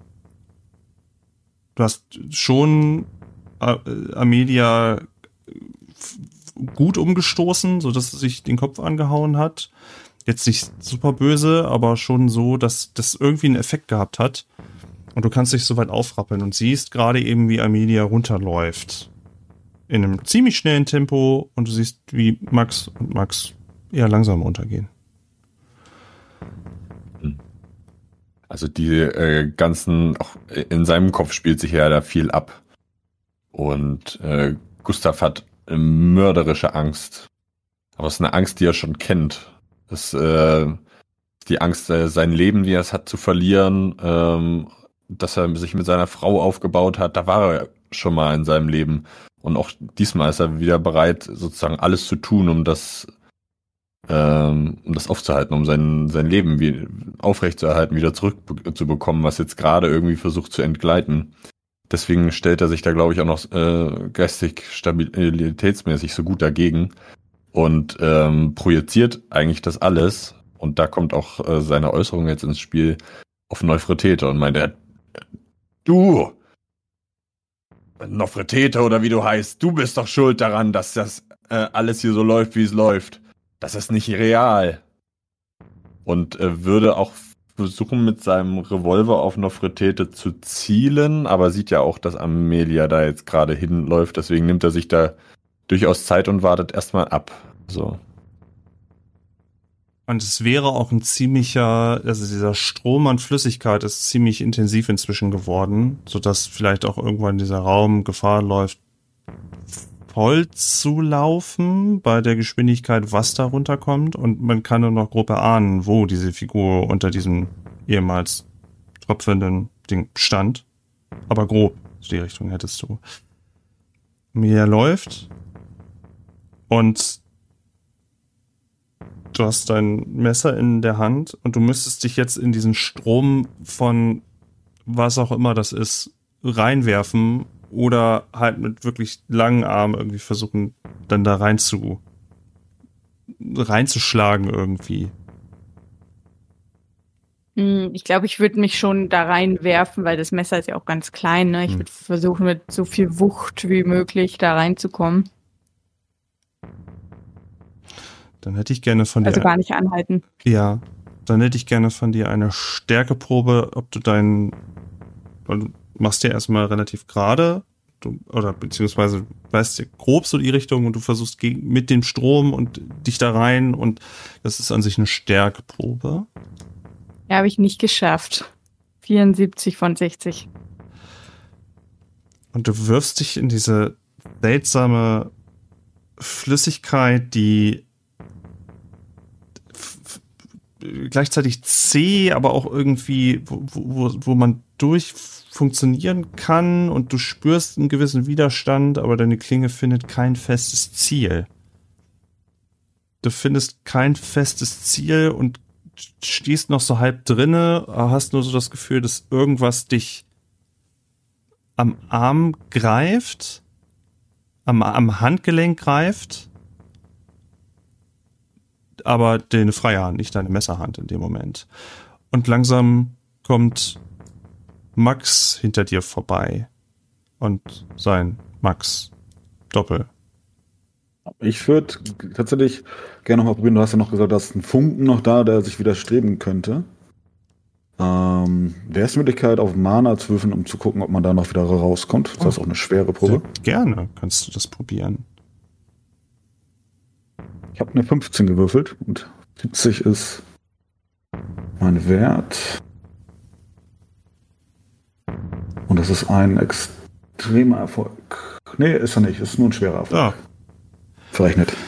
Du hast schon Amelia gut umgestoßen, sodass sie sich den Kopf angehauen hat. Jetzt nicht super böse, aber schon so, dass das irgendwie einen Effekt gehabt hat. Und du kannst dich soweit aufrappeln und siehst gerade eben, wie Amelia runterläuft. In einem ziemlich schnellen Tempo, und du siehst, wie Max eher langsam runtergehen. Also die auch in seinem Kopf spielt sich ja da viel ab. Und Gustav hat mörderische Angst. Aber es ist eine Angst, die er schon kennt. Das die Angst, sein Leben, wie er es hat, zu verlieren, dass er sich mit seiner Frau aufgebaut hat. Da war er schon mal in seinem Leben. Und auch diesmal ist er wieder bereit, sozusagen alles zu tun, um das aufzuhalten, um sein Leben aufrechtzuerhalten, wieder zurückzubekommen, was jetzt gerade irgendwie versucht zu entgleiten. Deswegen stellt er sich da, glaube ich, auch noch geistig stabilitätsmäßig so gut dagegen und projiziert eigentlich das alles. Und da kommt auch seine Äußerung jetzt ins Spiel auf Nefertete und meint, du, Nefertete oder wie du heißt, du bist doch schuld daran, dass das alles hier so läuft, wie es läuft. Das ist nicht real. Und würde auch versuchen, mit seinem Revolver auf Nefertete zu zielen, aber sieht ja auch, dass Amelia da jetzt gerade hinläuft, deswegen nimmt er sich da durchaus Zeit und wartet erstmal ab. So. Und es wäre auch dieser Strom an Flüssigkeit ist ziemlich intensiv inzwischen geworden, sodass vielleicht auch irgendwann dieser Raum Gefahr läuft, Holz zu laufen bei der Geschwindigkeit, was da runterkommt. Und man kann nur noch grob erahnen, wo diese Figur unter diesem ehemals tropfenden Ding stand. Aber grob die Richtung hättest du. Mir läuft und du hast dein Messer in der Hand und du müsstest dich jetzt in diesen Strom von was auch immer das ist reinwerfen oder halt mit wirklich langen Armen irgendwie versuchen, dann da reinzuschlagen irgendwie. Ich glaube, ich würde mich schon da reinwerfen, weil das Messer ist ja auch ganz klein. Ne? Ich würde versuchen, mit so viel Wucht wie möglich da reinzukommen. Dann hätte ich gerne von dir... Also gar nicht anhalten. Ja, dann hätte ich gerne von dir eine Stärkeprobe, ob du du machst dir erstmal relativ gerade, oder beziehungsweise weißt dir grob so die Richtung und du versuchst mit dem Strom und dich da rein und das ist an sich eine Stärkeprobe. Ja, habe ich nicht geschafft. 74 von 60. Und du wirfst dich in diese seltsame Flüssigkeit, die gleichzeitig zäh, aber auch irgendwie, wo man durch funktionieren kann und du spürst einen gewissen Widerstand, aber deine Klinge findet kein festes Ziel. Du findest kein festes Ziel und stehst noch so halb drinne, hast nur so das Gefühl, dass irgendwas dich am Arm greift, am Handgelenk greift, aber deine freie Hand, nicht deine Messerhand in dem Moment. Und langsam kommt Max hinter dir vorbei und sein Max Doppel. Ich würde tatsächlich gerne noch mal probieren. Du hast ja noch gesagt, da ist ein Funken noch da, der sich widerstreben könnte. Wäre es die Möglichkeit, auf Mana zu würfeln, um zu gucken, ob man da noch wieder rauskommt? Das heißt auch eine schwere Probe. Sehr gerne kannst du das probieren. Ich habe eine 15 gewürfelt und 70 ist mein Wert. Und das ist ein extremer Erfolg. Nee, ist er nicht. Ist nur ein schwerer Erfolg. Ja. Vielleicht nicht.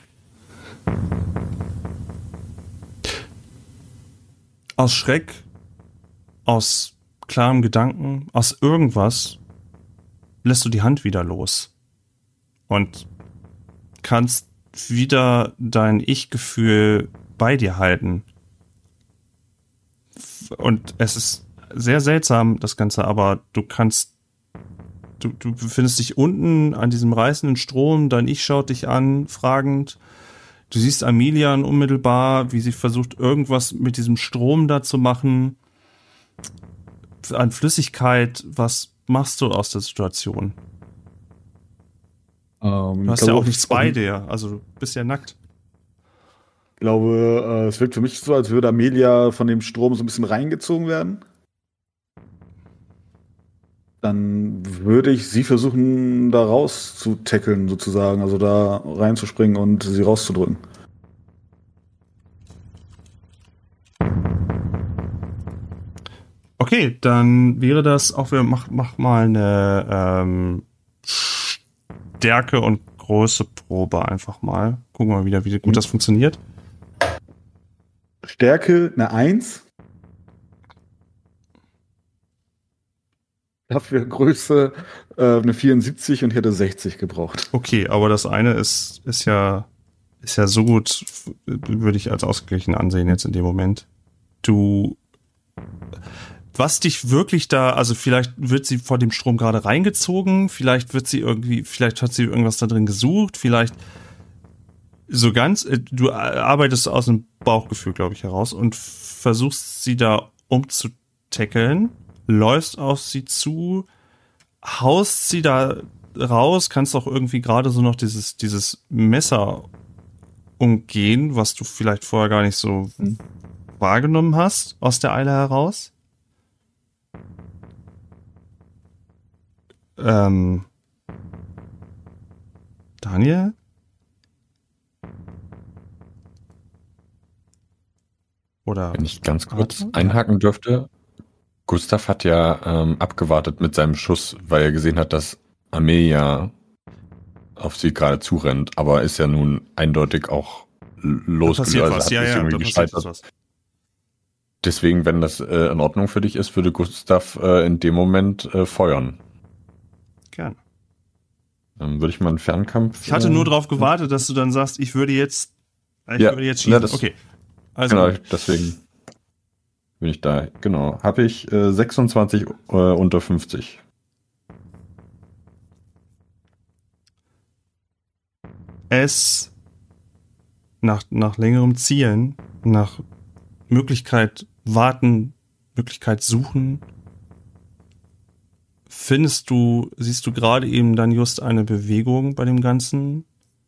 Aus Schreck, aus klarem Gedanken, aus irgendwas lässt du die Hand wieder los und kannst wieder dein Ich-Gefühl bei dir halten. Und es ist sehr seltsam, das Ganze, aber du befindest dich unten an diesem reißenden Strom, dein Ich schaut dich an, fragend. Du siehst Amelian unmittelbar, wie sie versucht, irgendwas mit diesem Strom da zu machen. An Flüssigkeit, was machst du aus der Situation? Du hast ja auch nichts bei dir, also du bist ja nackt. Ich glaube, es wirkt für mich so, als würde Amelia von dem Strom so ein bisschen reingezogen werden. Dann würde ich sie versuchen, da raus zu tackeln, sozusagen, also da reinzuspringen und sie rauszudrücken. Okay, dann wäre das auch, mach mal eine Stärke und Größe Probe einfach mal. Gucken wir mal wieder, wie gut das funktioniert. Stärke eine 1. Dafür Größe eine 74 und ich hätte 60 gebraucht. Okay, aber das eine ist ja so gut, würde ich als ausgeglichen ansehen jetzt in dem Moment. Was dich wirklich da, also vielleicht wird sie vor dem Strom gerade reingezogen, vielleicht hat sie irgendwas da drin gesucht, vielleicht so ganz, du arbeitest aus dem Bauchgefühl, glaube ich, heraus und versuchst sie da umzutackeln, läufst auf sie zu, haust sie da raus, kannst auch irgendwie gerade so noch dieses Messer umgehen, was du vielleicht vorher gar nicht so wahrgenommen hast, aus der Eile heraus. Daniel? Oder wenn ich ganz kurz einhaken dürfte. Gustav hat ja abgewartet mit seinem Schuss, weil er gesehen hat, dass Amelia auf sie gerade zurennt, aber ist ja nun eindeutig auch losgelöst. Was. Ja, da passiert was. Deswegen, wenn das in Ordnung für dich ist, würde Gustav in dem Moment feuern. Gerne. Dann würde ich mal einen Fernkampf... Ich hatte nur darauf gewartet, dass du dann sagst, ich würde jetzt schießen. Ja, okay. Also genau, deswegen bin ich da. Genau. Habe ich 26 unter 50. Es nach längerem Zielen, nach Möglichkeit warten, Möglichkeit suchen, siehst du gerade eben dann just eine Bewegung bei dem Ganzen.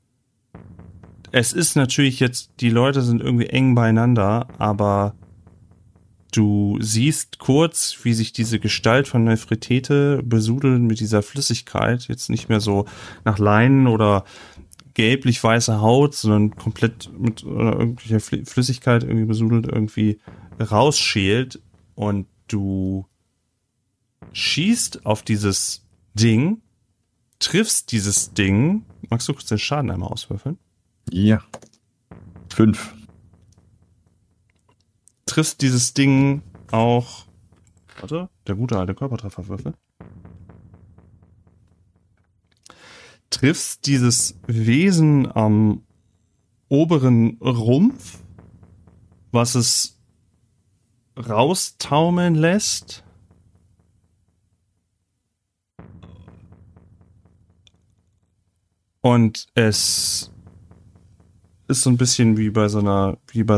Es ist natürlich jetzt, die Leute sind irgendwie eng beieinander, aber du siehst kurz, wie sich diese Gestalt von Nefertiti besudelt mit dieser Flüssigkeit, jetzt nicht mehr so nach Leinen oder gelblich-weiße Haut, sondern komplett mit irgendwelcher Flüssigkeit irgendwie besudelt, irgendwie rausschält und du schießt auf dieses Ding, triffst dieses Ding. Magst du kurz den Schaden einmal auswürfeln? Ja. 5. Triffst dieses Ding auch. Warte, der gute alte Körpertrefferwürfel. Triffst dieses Wesen am oberen Rumpf, was es raustaumeln lässt. Und es ist so ein bisschen wie bei so einer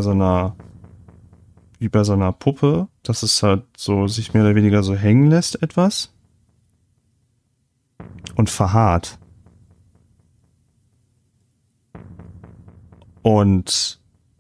Puppe, dass es halt so sich mehr oder weniger so hängen lässt etwas und verharrt. Und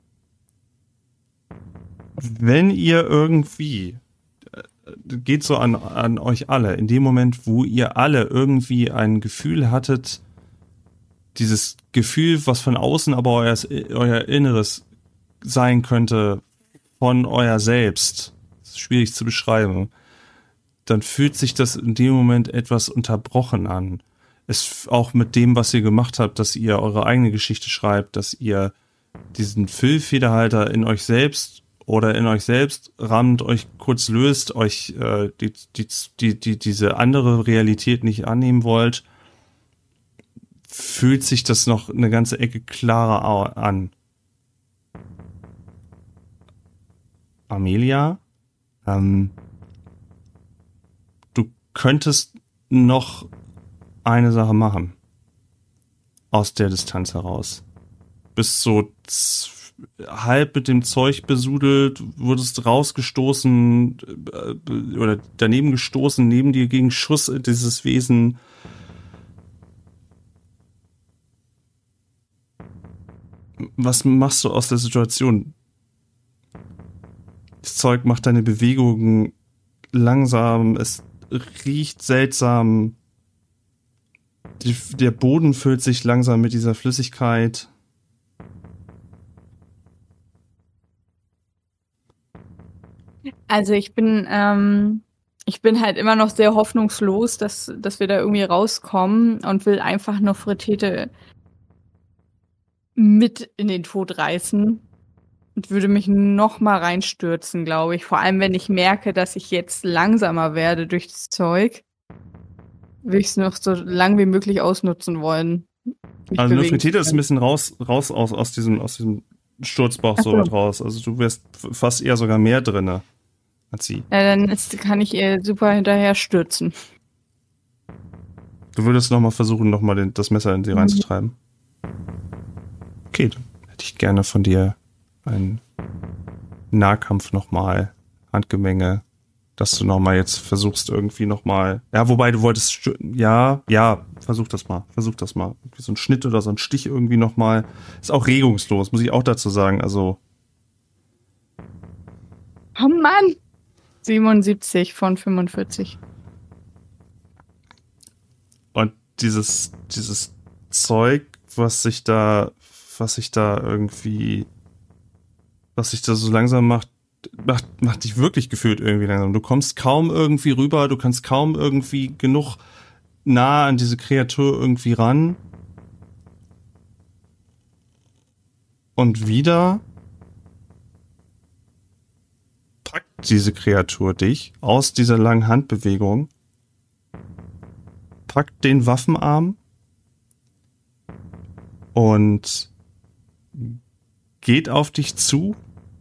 wenn ihr irgendwie, geht so an euch alle, in dem Moment, wo ihr alle irgendwie ein Gefühl hattet, dieses Gefühl, was von außen aber euer Inneres sein könnte, von euer Selbst, das ist schwierig zu beschreiben, dann fühlt sich das in dem Moment etwas unterbrochen an. Es auch mit dem, was ihr gemacht habt, dass ihr eure eigene Geschichte schreibt, dass ihr diesen Füllfederhalter in euch selbst rammt, euch kurz löst, euch diese andere Realität nicht annehmen wollt, fühlt sich das noch eine ganze Ecke klarer an. Amelia, du könntest noch eine Sache machen. Aus der Distanz heraus. Bist so halb mit dem Zeug besudelt, wurdest rausgestoßen oder daneben gestoßen, neben dir gegen Schuss dieses Wesen. Was machst du aus der Situation? Das Zeug macht deine Bewegungen langsam, es riecht seltsam. Der Boden füllt sich langsam mit dieser Flüssigkeit. Also ich bin halt immer noch sehr hoffnungslos, dass wir da irgendwie rauskommen und will einfach noch Nefertiti mit in den Tod reißen und würde mich noch mal reinstürzen, glaube ich. Vor allem, wenn ich merke, dass ich jetzt langsamer werde durch das Zeug, will ich es noch so lang wie möglich ausnutzen wollen. Also Nefertiti ist ein bisschen raus aus diesem Sturzbauch so weit raus. Also du wärst fast eher sogar mehr drinne als sie. Ja, dann kann ich ihr super hinterher stürzen. Du würdest noch mal versuchen, das Messer in sie reinzutreiben. Okay, dann hätte ich gerne von dir einen Nahkampf nochmal, Handgemenge, dass du nochmal jetzt versuchst irgendwie nochmal, ja, wobei du wolltest, versuch das mal. Irgendwie so ein Schnitt oder so ein Stich irgendwie nochmal. Ist auch regungslos, muss ich auch dazu sagen, also. Oh Mann! 77 von 45. Und dieses Zeug, was sich da so langsam macht dich wirklich gefühlt irgendwie langsam. Du kommst kaum irgendwie rüber, du kannst kaum irgendwie genug nah an diese Kreatur irgendwie ran. Und wieder packt diese Kreatur dich aus dieser langen Handbewegung, packt den Waffenarm und geht auf dich zu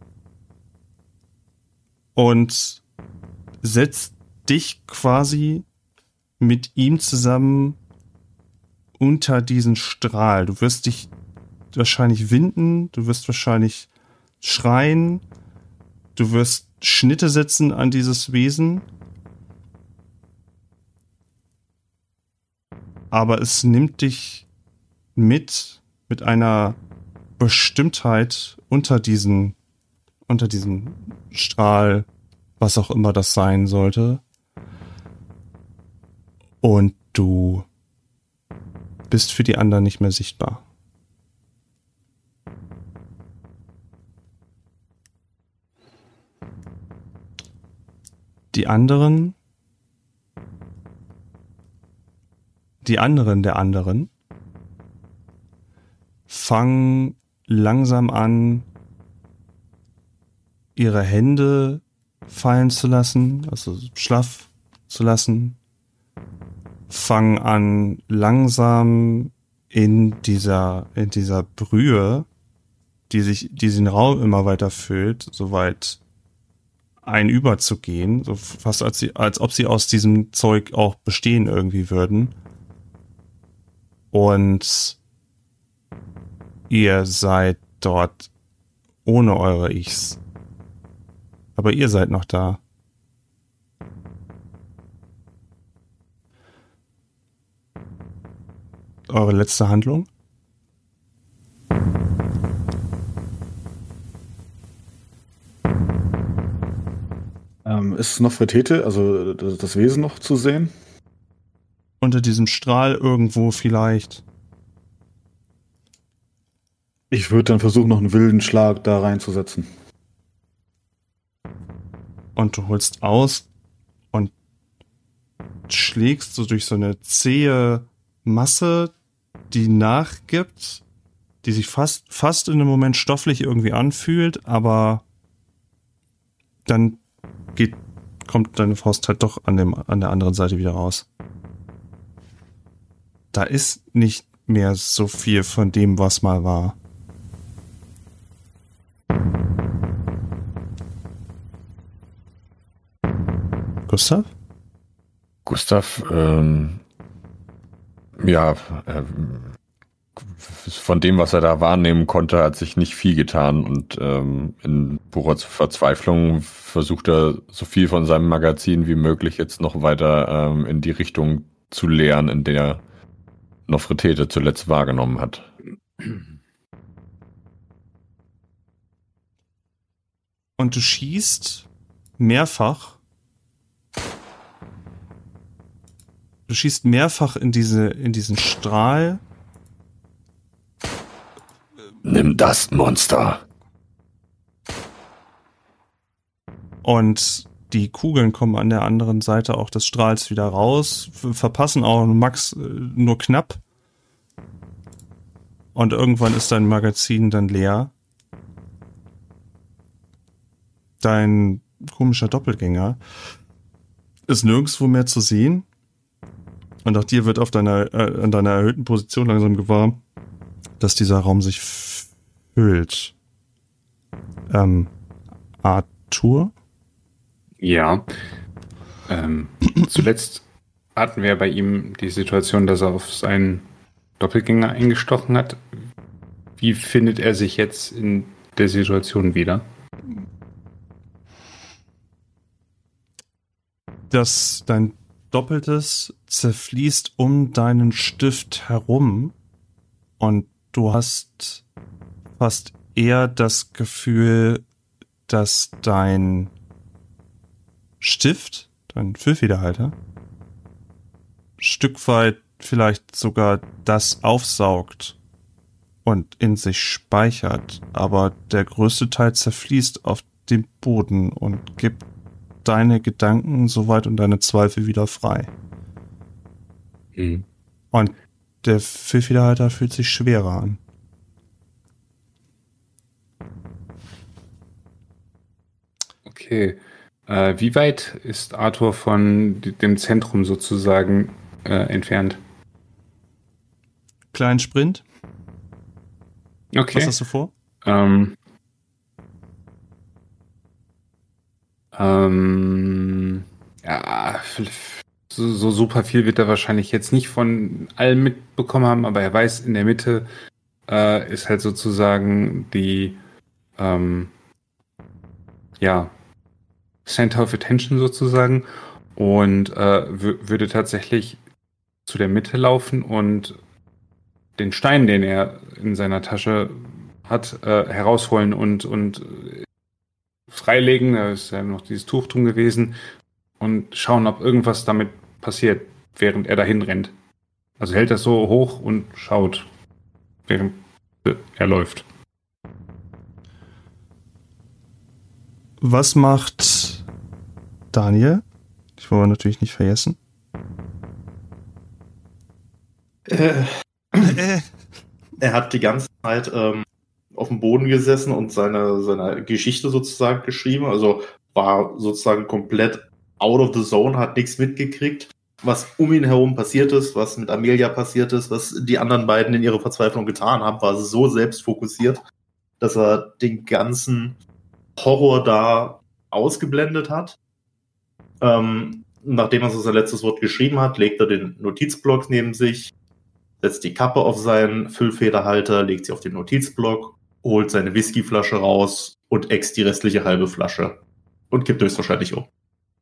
und setzt dich quasi mit ihm zusammen unter diesen Strahl. Du wirst dich wahrscheinlich winden, du wirst wahrscheinlich schreien, du wirst Schnitte setzen an dieses Wesen. Aber es nimmt dich mit einer Bestimmtheit unter diesen Strahl, was auch immer das sein sollte. Und du bist für die anderen nicht mehr sichtbar. Die anderen der anderen fangen langsam an, ihre Hände fallen zu lassen, also schlaff zu lassen, fangen an, langsam in dieser Brühe, die den Raum immer weiter füllt, soweit überzugehen, so fast als ob sie aus diesem Zeug auch bestehen irgendwie würden. Und ihr seid dort ohne eure Ichs. Aber ihr seid noch da. Eure letzte Handlung? Ist Nofretete, also das Wesen noch zu sehen? Unter diesem Strahl irgendwo vielleicht. Ich würde dann versuchen, noch einen wilden Schlag da reinzusetzen. Und du holst aus und schlägst so durch so eine zähe Masse, die nachgibt, die sich fast in einem Moment stofflich irgendwie anfühlt, aber dann kommt deine Faust halt doch an der anderen Seite wieder raus. Da ist nicht mehr so viel von dem, was mal war. Gustav? Gustav, ja, von dem, was er da wahrnehmen konnte, hat sich nicht viel getan und in purer Verzweiflung versucht er, so viel von seinem Magazin wie möglich jetzt noch weiter in die Richtung zu leeren, in der Nofretete zuletzt wahrgenommen hat. Und du schießt mehrfach. Du schießt mehrfach in diesen Strahl. Nimm das, Monster! Und die Kugeln kommen an der anderen Seite auch des Strahls wieder raus, verpassen auch Max nur knapp. Und irgendwann ist dein Magazin dann leer. Dein komischer Doppelgänger ist nirgendwo mehr zu sehen. Und auch dir wird an deiner erhöhten Position langsam gewahr, dass dieser Raum sich füllt. Arthur? Ja. Zuletzt hatten wir bei ihm die Situation, dass er auf seinen Doppelgänger eingestochen hat. Wie findet er sich jetzt in der Situation wieder? Dass dein Doppeltes zerfließt um deinen Stift herum und du hast fast eher das Gefühl, dass dein Stift, dein Füllfederhalter, Stück weit vielleicht sogar das aufsaugt und in sich speichert, aber der größte Teil zerfließt auf dem Boden und gibt deine Gedanken soweit und deine Zweifel wieder frei. Mhm. Und der Füllfederhalter fühlt sich schwerer an. Okay. Wie weit ist Arthur von dem Zentrum sozusagen entfernt? Kleinen Sprint. Okay. Was hast du vor? Ja, so super viel wird er wahrscheinlich jetzt nicht von allem mitbekommen haben, aber er weiß, in der Mitte ist halt sozusagen die Center of Attention sozusagen und würde tatsächlich zu der Mitte laufen und den Stein, den er in seiner Tasche hat, herausholen und freilegen. Da ist ja noch dieses Tuch drum gewesen und schauen, ob irgendwas damit passiert, während er dahin rennt. Also hält das so hoch und schaut, während er läuft. Was macht Daniel? Ich wollte natürlich nicht vergessen. Er hat die ganze Zeit auf dem Boden gesessen und seine Geschichte sozusagen geschrieben. Also war sozusagen komplett out of the zone, hat nichts mitgekriegt, was um ihn herum passiert ist, was mit Amelia passiert ist, was die anderen beiden in ihrer Verzweiflung getan haben, war so selbstfokussiert, dass er den ganzen Horror da ausgeblendet hat. Nachdem er so sein letztes Wort geschrieben hat, legt er den Notizblock neben sich, setzt die Kappe auf seinen Füllfederhalter, legt sie auf den Notizblock, holt seine Whiskyflasche raus und äxt die restliche halbe Flasche und kippt höchstwahrscheinlich um.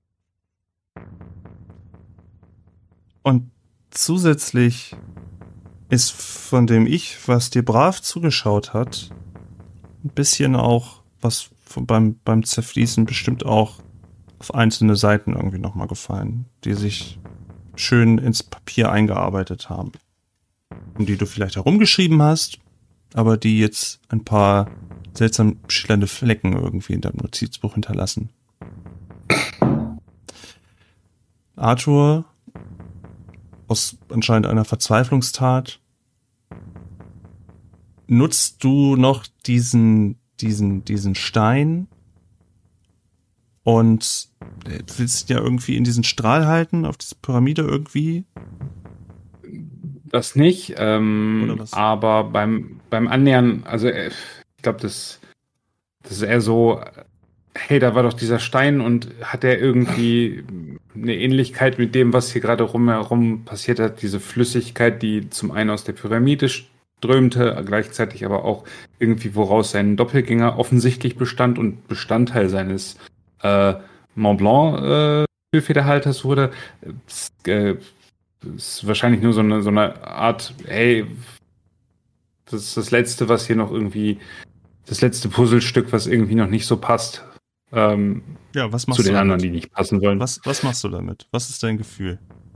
Und zusätzlich ist von dem was dir brav zugeschaut hat, ein bisschen auch was beim Zerfließen bestimmt auch auf einzelne Seiten irgendwie nochmal gefallen, die sich schön ins Papier eingearbeitet haben. Um die du vielleicht herumgeschrieben hast, aber die jetzt ein paar seltsam schillernde Flecken irgendwie in deinem Notizbuch hinterlassen. Arthur, aus anscheinend einer Verzweiflungstat, nutzt du noch diesen Stein und willst ja irgendwie in diesen Strahl halten, auf diese Pyramide irgendwie? Das nicht, Oder was? aber beim Annähern, also ich glaube, das ist eher so, hey, da war doch dieser Stein und hat er irgendwie eine Ähnlichkeit mit dem, was hier gerade rumherum passiert hat, diese Flüssigkeit, die zum einen aus der Pyramide strömte, gleichzeitig aber auch irgendwie, woraus sein Doppelgänger offensichtlich bestand und Bestandteil seines Mont Blanc Füllfederhalters wurde. Ist wahrscheinlich nur so eine Art, hey, das ist das Letzte, was hier noch irgendwie, das letzte Puzzlestück, was irgendwie noch nicht so passt. Ja, was machst zu den du anderen, damit? die nicht passen wollen. Was machst du damit? Was ist dein Gefühl?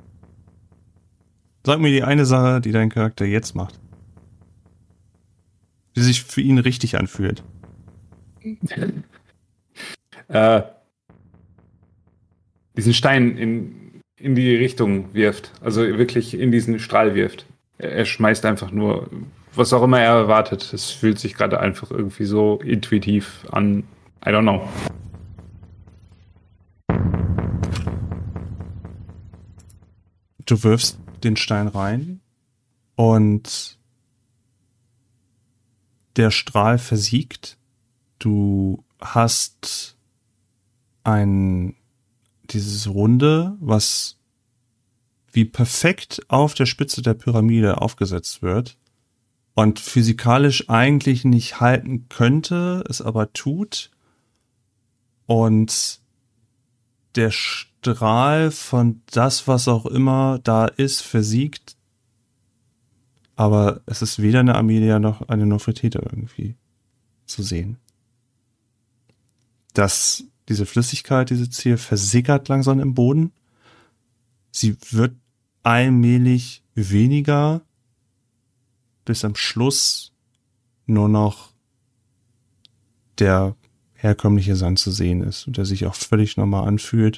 Sag mir die eine Sache, die dein Charakter jetzt macht. Die sich für ihn richtig anfühlt. Diesen Stein in die Richtung wirft. Also wirklich in diesen Strahl wirft. Er schmeißt einfach nur, was auch immer er erwartet. Es fühlt sich gerade einfach irgendwie so intuitiv an. I don't know. Du wirfst den Stein rein und der Strahl versiegt. Du hast dieses Runde, was wie perfekt auf der Spitze der Pyramide aufgesetzt wird und physikalisch eigentlich nicht halten könnte, es aber tut. Und der Strahl von das, was auch immer da ist, versiegt. Aber es ist weder eine Amelia noch eine Nofretete irgendwie zu sehen. Diese Flüssigkeit, diese Ziel, versickert langsam im Boden. Sie wird allmählich weniger, bis am Schluss nur noch der herkömmliche Sand zu sehen ist und der sich auch völlig normal anfühlt.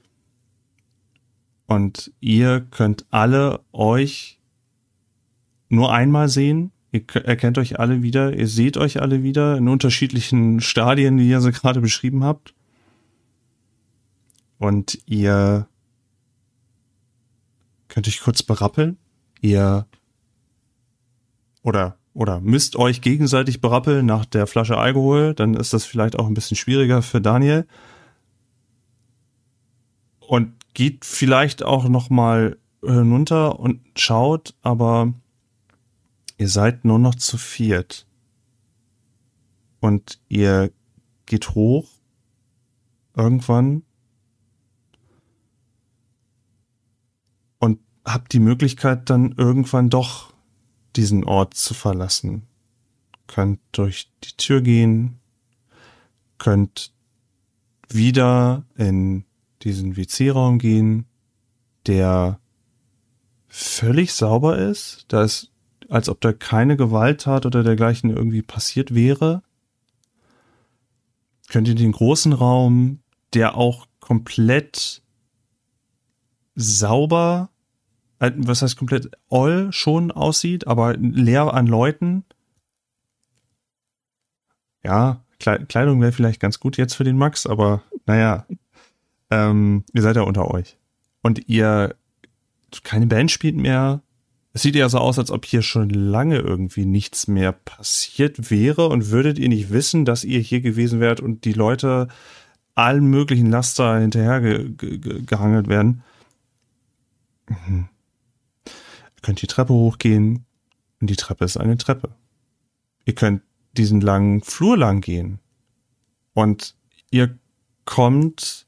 Und ihr könnt alle euch nur einmal sehen. Ihr erkennt euch alle wieder, ihr seht euch alle wieder in unterschiedlichen Stadien, die ihr so gerade beschrieben habt. Und ihr könnt euch kurz berappeln. Ihr oder müsst euch gegenseitig berappeln nach der Flasche Alkohol. Dann ist das vielleicht auch ein bisschen schwieriger für Daniel. Und geht vielleicht auch noch mal hinunter und schaut, aber ihr seid nur noch zu viert. Und ihr geht hoch irgendwann und habt die Möglichkeit dann irgendwann doch diesen Ort zu verlassen. Könnt durch die Tür gehen, könnt wieder in diesen WC-Raum gehen, der völlig sauber ist. Da ist, als ob da keine Gewalttat oder dergleichen irgendwie passiert wäre. Könnt ihr den großen Raum, der auch komplett sauber, was heißt komplett all schon aussieht, aber leer an Leuten. Ja, Kleidung wäre vielleicht ganz gut jetzt für den Max, aber naja, ihr seid ja unter euch. Und ihr, keine Band spielt mehr. Es sieht ja so aus, als ob hier schon lange irgendwie nichts mehr passiert wäre, und würdet ihr nicht wissen, dass ihr hier gewesen wärt und die Leute allen möglichen Laster hinterher gehangelt werden. Mhm. Ihr könnt die Treppe hochgehen und die Treppe ist eine Treppe. Ihr könnt diesen langen Flur lang gehen und ihr kommt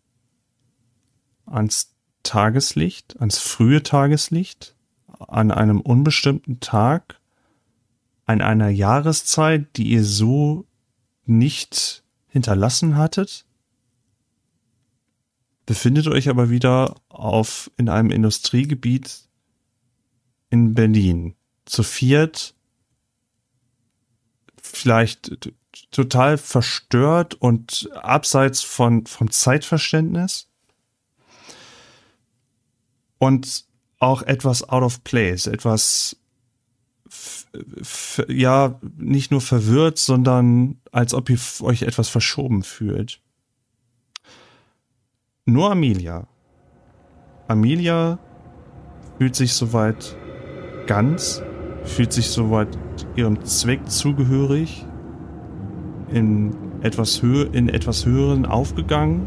ans Tageslicht, ans frühe Tageslicht, an einem unbestimmten Tag, an einer Jahreszeit, die ihr so nicht hinterlassen hattet, befindet euch aber wieder in einem Industriegebiet in Berlin. Zu viert, vielleicht total verstört und abseits vom Zeitverständnis. Und auch etwas out of place, etwas, ja, nicht nur verwirrt, sondern als ob ihr euch etwas verschoben fühlt. Nur Amelia. Amelia fühlt sich soweit ganz, fühlt sich soweit ihrem Zweck zugehörig, in etwas Höheren aufgegangen,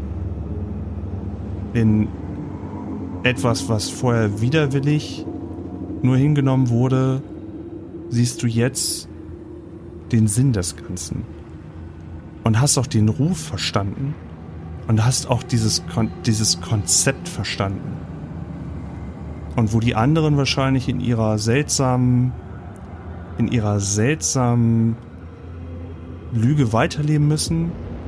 in etwas, was vorher widerwillig nur hingenommen wurde, siehst du jetzt den Sinn des Ganzen. Und hast auch den Ruf verstanden. Und hast auch dieses Konzept verstanden. Und wo die anderen wahrscheinlich in ihrer seltsamen Lüge weiterleben müssen,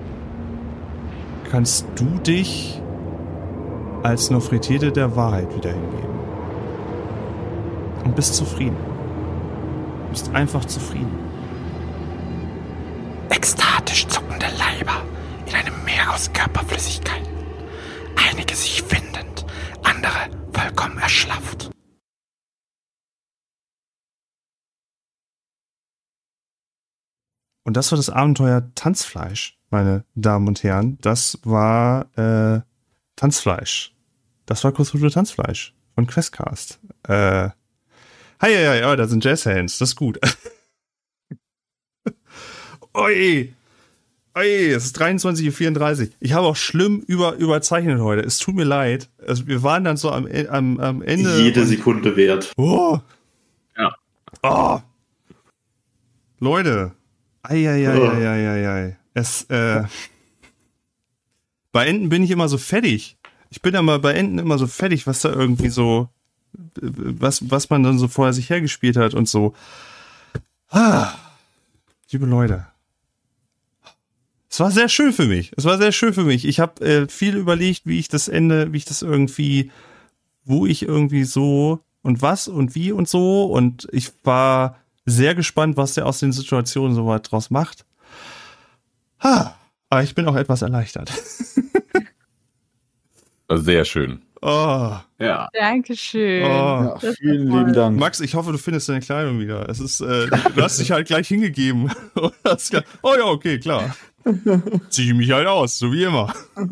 kannst du dich als Nofretete der Wahrheit wieder hingeben. Und bist zufrieden. Du bist einfach zufrieden. Ekstatisch zuckende Leiber in einem Meer aus Körperflüssigkeiten. Einige sich findend, andere vollkommen erschlafft. Und das war das Abenteuer Tanzfleisch, meine Damen und Herren. Das war Tanzfleisch. Das war Cthulhu Tanzfleisch von Questcast. Da sind Jazzhands, das ist gut. Oi, es ist 23:34 Uhr. Ich habe auch schlimm überzeichnet heute. Es tut mir leid. Also wir waren dann so am Ende. Jede Sekunde wert. Oh. Ja. Oh. Leute. Ei. Bei Enden bin ich immer so fertig. Ich bin aber bei Enden immer so fertig, was da irgendwie so, was man dann so vorher sich hergespielt hat und so. Liebe Leute. Es war sehr schön für mich. Ich habe viel überlegt, wo ich irgendwie so und was und wie und so. Und ich war sehr gespannt, was der aus den Situationen so weit draus macht. Aber ich bin auch etwas erleichtert. Sehr schön. Oh. Ja. Dankeschön. Oh. Ja, vielen lieben Dank. Max, ich hoffe, du findest deine Kleidung wieder. Es ist, du hast dich halt gleich hingegeben. Oh ja, okay, klar. ziehe ich mich halt aus, so wie immer.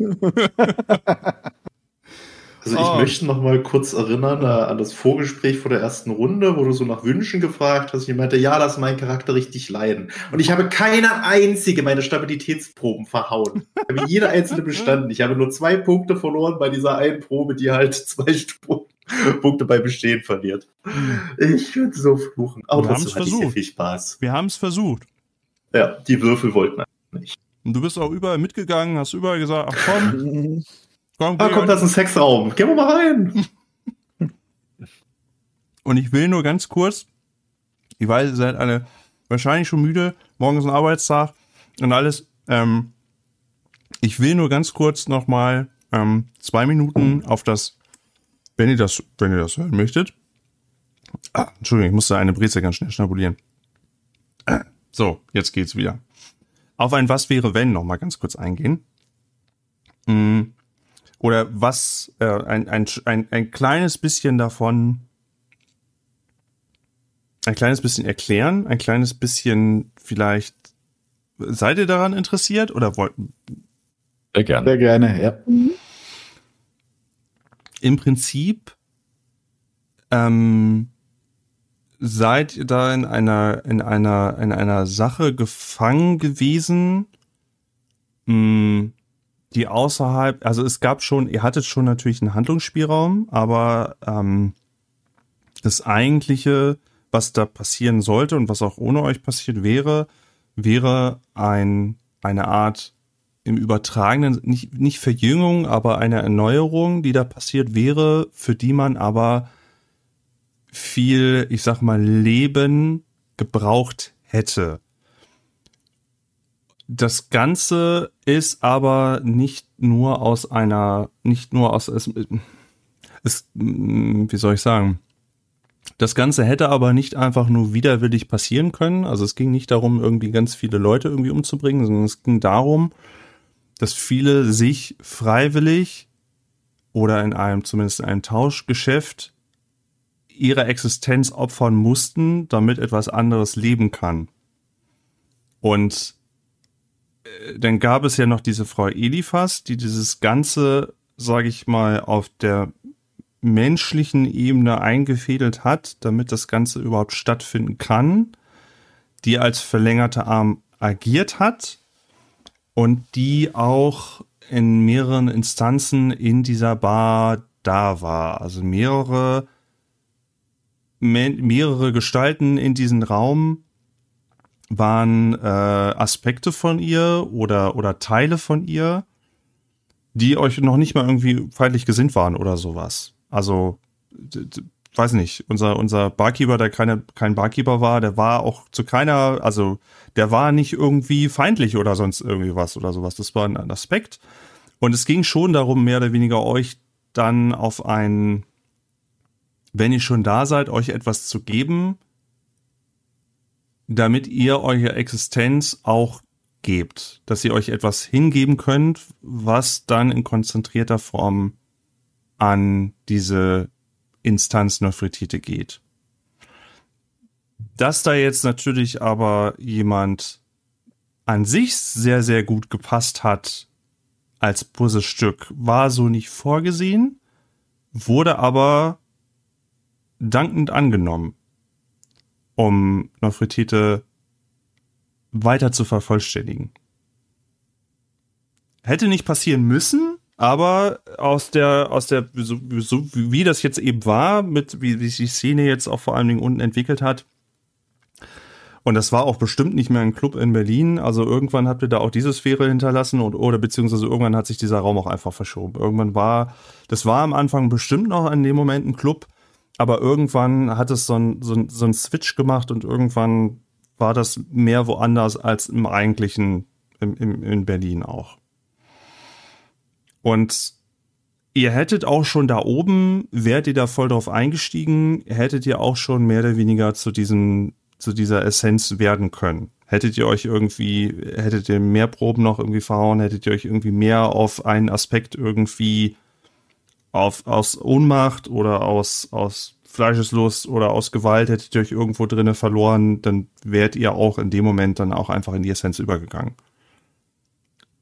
Also ich möchte noch mal kurz erinnern an das Vorgespräch vor der ersten Runde, wo du so nach Wünschen gefragt hast. Ich meinte, ja, lass meinen Charakter richtig leiden. Und ich habe keine einzige meiner Stabilitätsproben verhauen. Ich habe jede einzelne bestanden. Ich habe nur 2 Punkte verloren bei dieser einen Probe, die halt 2 Punkte bei Bestehen verliert. Ich würde so fluchen. Aber trotzdem hatte ich sehr viel Spaß. Wir haben es versucht. Ja, die Würfel wollten nicht. Und du bist auch überall mitgegangen, hast überall gesagt, ach komm. Komm, das ist ein Sexraum. Gehen wir mal rein. Und ich will nur ganz kurz, ich weiß, ihr seid alle wahrscheinlich schon müde, morgen ist ein Arbeitstag und alles. Ich will nur ganz kurz nochmal 2 Minuten auf das, wenn ihr das hören möchtet. Entschuldigung, ich musste eine Brezel ganz schnell schnabulieren. So, jetzt geht's wieder. Auf ein Was wäre wenn nochmal ganz kurz eingehen. Oder was, ein kleines bisschen davon, ein kleines bisschen erklären, ein kleines bisschen vielleicht, seid ihr daran interessiert oder wollt? Sehr gerne. Sehr gerne, ja. Im Prinzip seid ihr da in einer Sache gefangen gewesen, die außerhalb, also es gab schon, ihr hattet schon natürlich einen Handlungsspielraum, aber das Eigentliche, was da passieren sollte und was auch ohne euch passiert wäre eine Art im Übertragenen, nicht Verjüngung, aber eine Erneuerung, die da passiert wäre, für die man aber viel, ich sag mal, Leben gebraucht hätte. Das Ganze ist aber wie soll ich sagen? Das Ganze hätte aber nicht einfach nur widerwillig passieren können. Also es ging nicht darum, irgendwie ganz viele Leute irgendwie umzubringen, sondern es ging darum, dass viele sich freiwillig oder zumindest in einem Tauschgeschäft ihre Existenz opfern mussten, damit etwas anderes leben kann. Und dann gab es ja noch diese Frau Eliphas, die dieses Ganze, sage ich mal, auf der menschlichen Ebene eingefädelt hat, damit das Ganze überhaupt stattfinden kann, die als verlängerte Arm agiert hat und die auch in mehreren Instanzen in dieser Bar da war. Also mehrere Gestalten in diesem Raum waren Aspekte von ihr oder Teile von ihr, die euch noch nicht mal irgendwie feindlich gesinnt waren oder sowas. Also, weiß nicht, unser Barkeeper, der kein Barkeeper war, der war auch zu keiner, also der war nicht irgendwie feindlich oder sonst irgendwie was oder sowas. Das war ein Aspekt. Und es ging schon darum, mehr oder weniger euch dann auf einen, wenn ihr schon da seid, euch etwas zu geben, damit ihr eure Existenz auch gebt, dass ihr euch etwas hingeben könnt, was dann in konzentrierter Form an diese Instanz Nefertiti geht. Dass da jetzt natürlich aber jemand an sich sehr, sehr gut gepasst hat als Puzzlestück, war so nicht vorgesehen, wurde aber dankend angenommen, um Nefertiti weiter zu vervollständigen. Hätte nicht passieren müssen, aber aus der so wie das jetzt eben war, mit wie sich die Szene jetzt auch vor allen Dingen unten entwickelt hat. Und das war auch bestimmt nicht mehr ein Club in Berlin. Also irgendwann habt ihr da auch diese Sphäre hinterlassen oder beziehungsweise irgendwann hat sich dieser Raum auch einfach verschoben. Das war am Anfang bestimmt noch in dem Moment ein Club, aber irgendwann hat es so ein Switch gemacht und irgendwann war das mehr woanders als im eigentlichen, in Berlin auch. Und ihr hättet auch schon da oben, wärt ihr da voll drauf eingestiegen, hättet ihr auch schon mehr oder weniger zu dieser Essenz werden können. Hättet ihr mehr Proben noch irgendwie verhauen, hättet ihr euch irgendwie mehr auf einen Aspekt irgendwie aus Ohnmacht oder aus Fleischeslust oder aus Gewalt hättet ihr euch irgendwo drinne verloren, dann wärt ihr auch in dem Moment dann auch einfach in die Essenz übergegangen.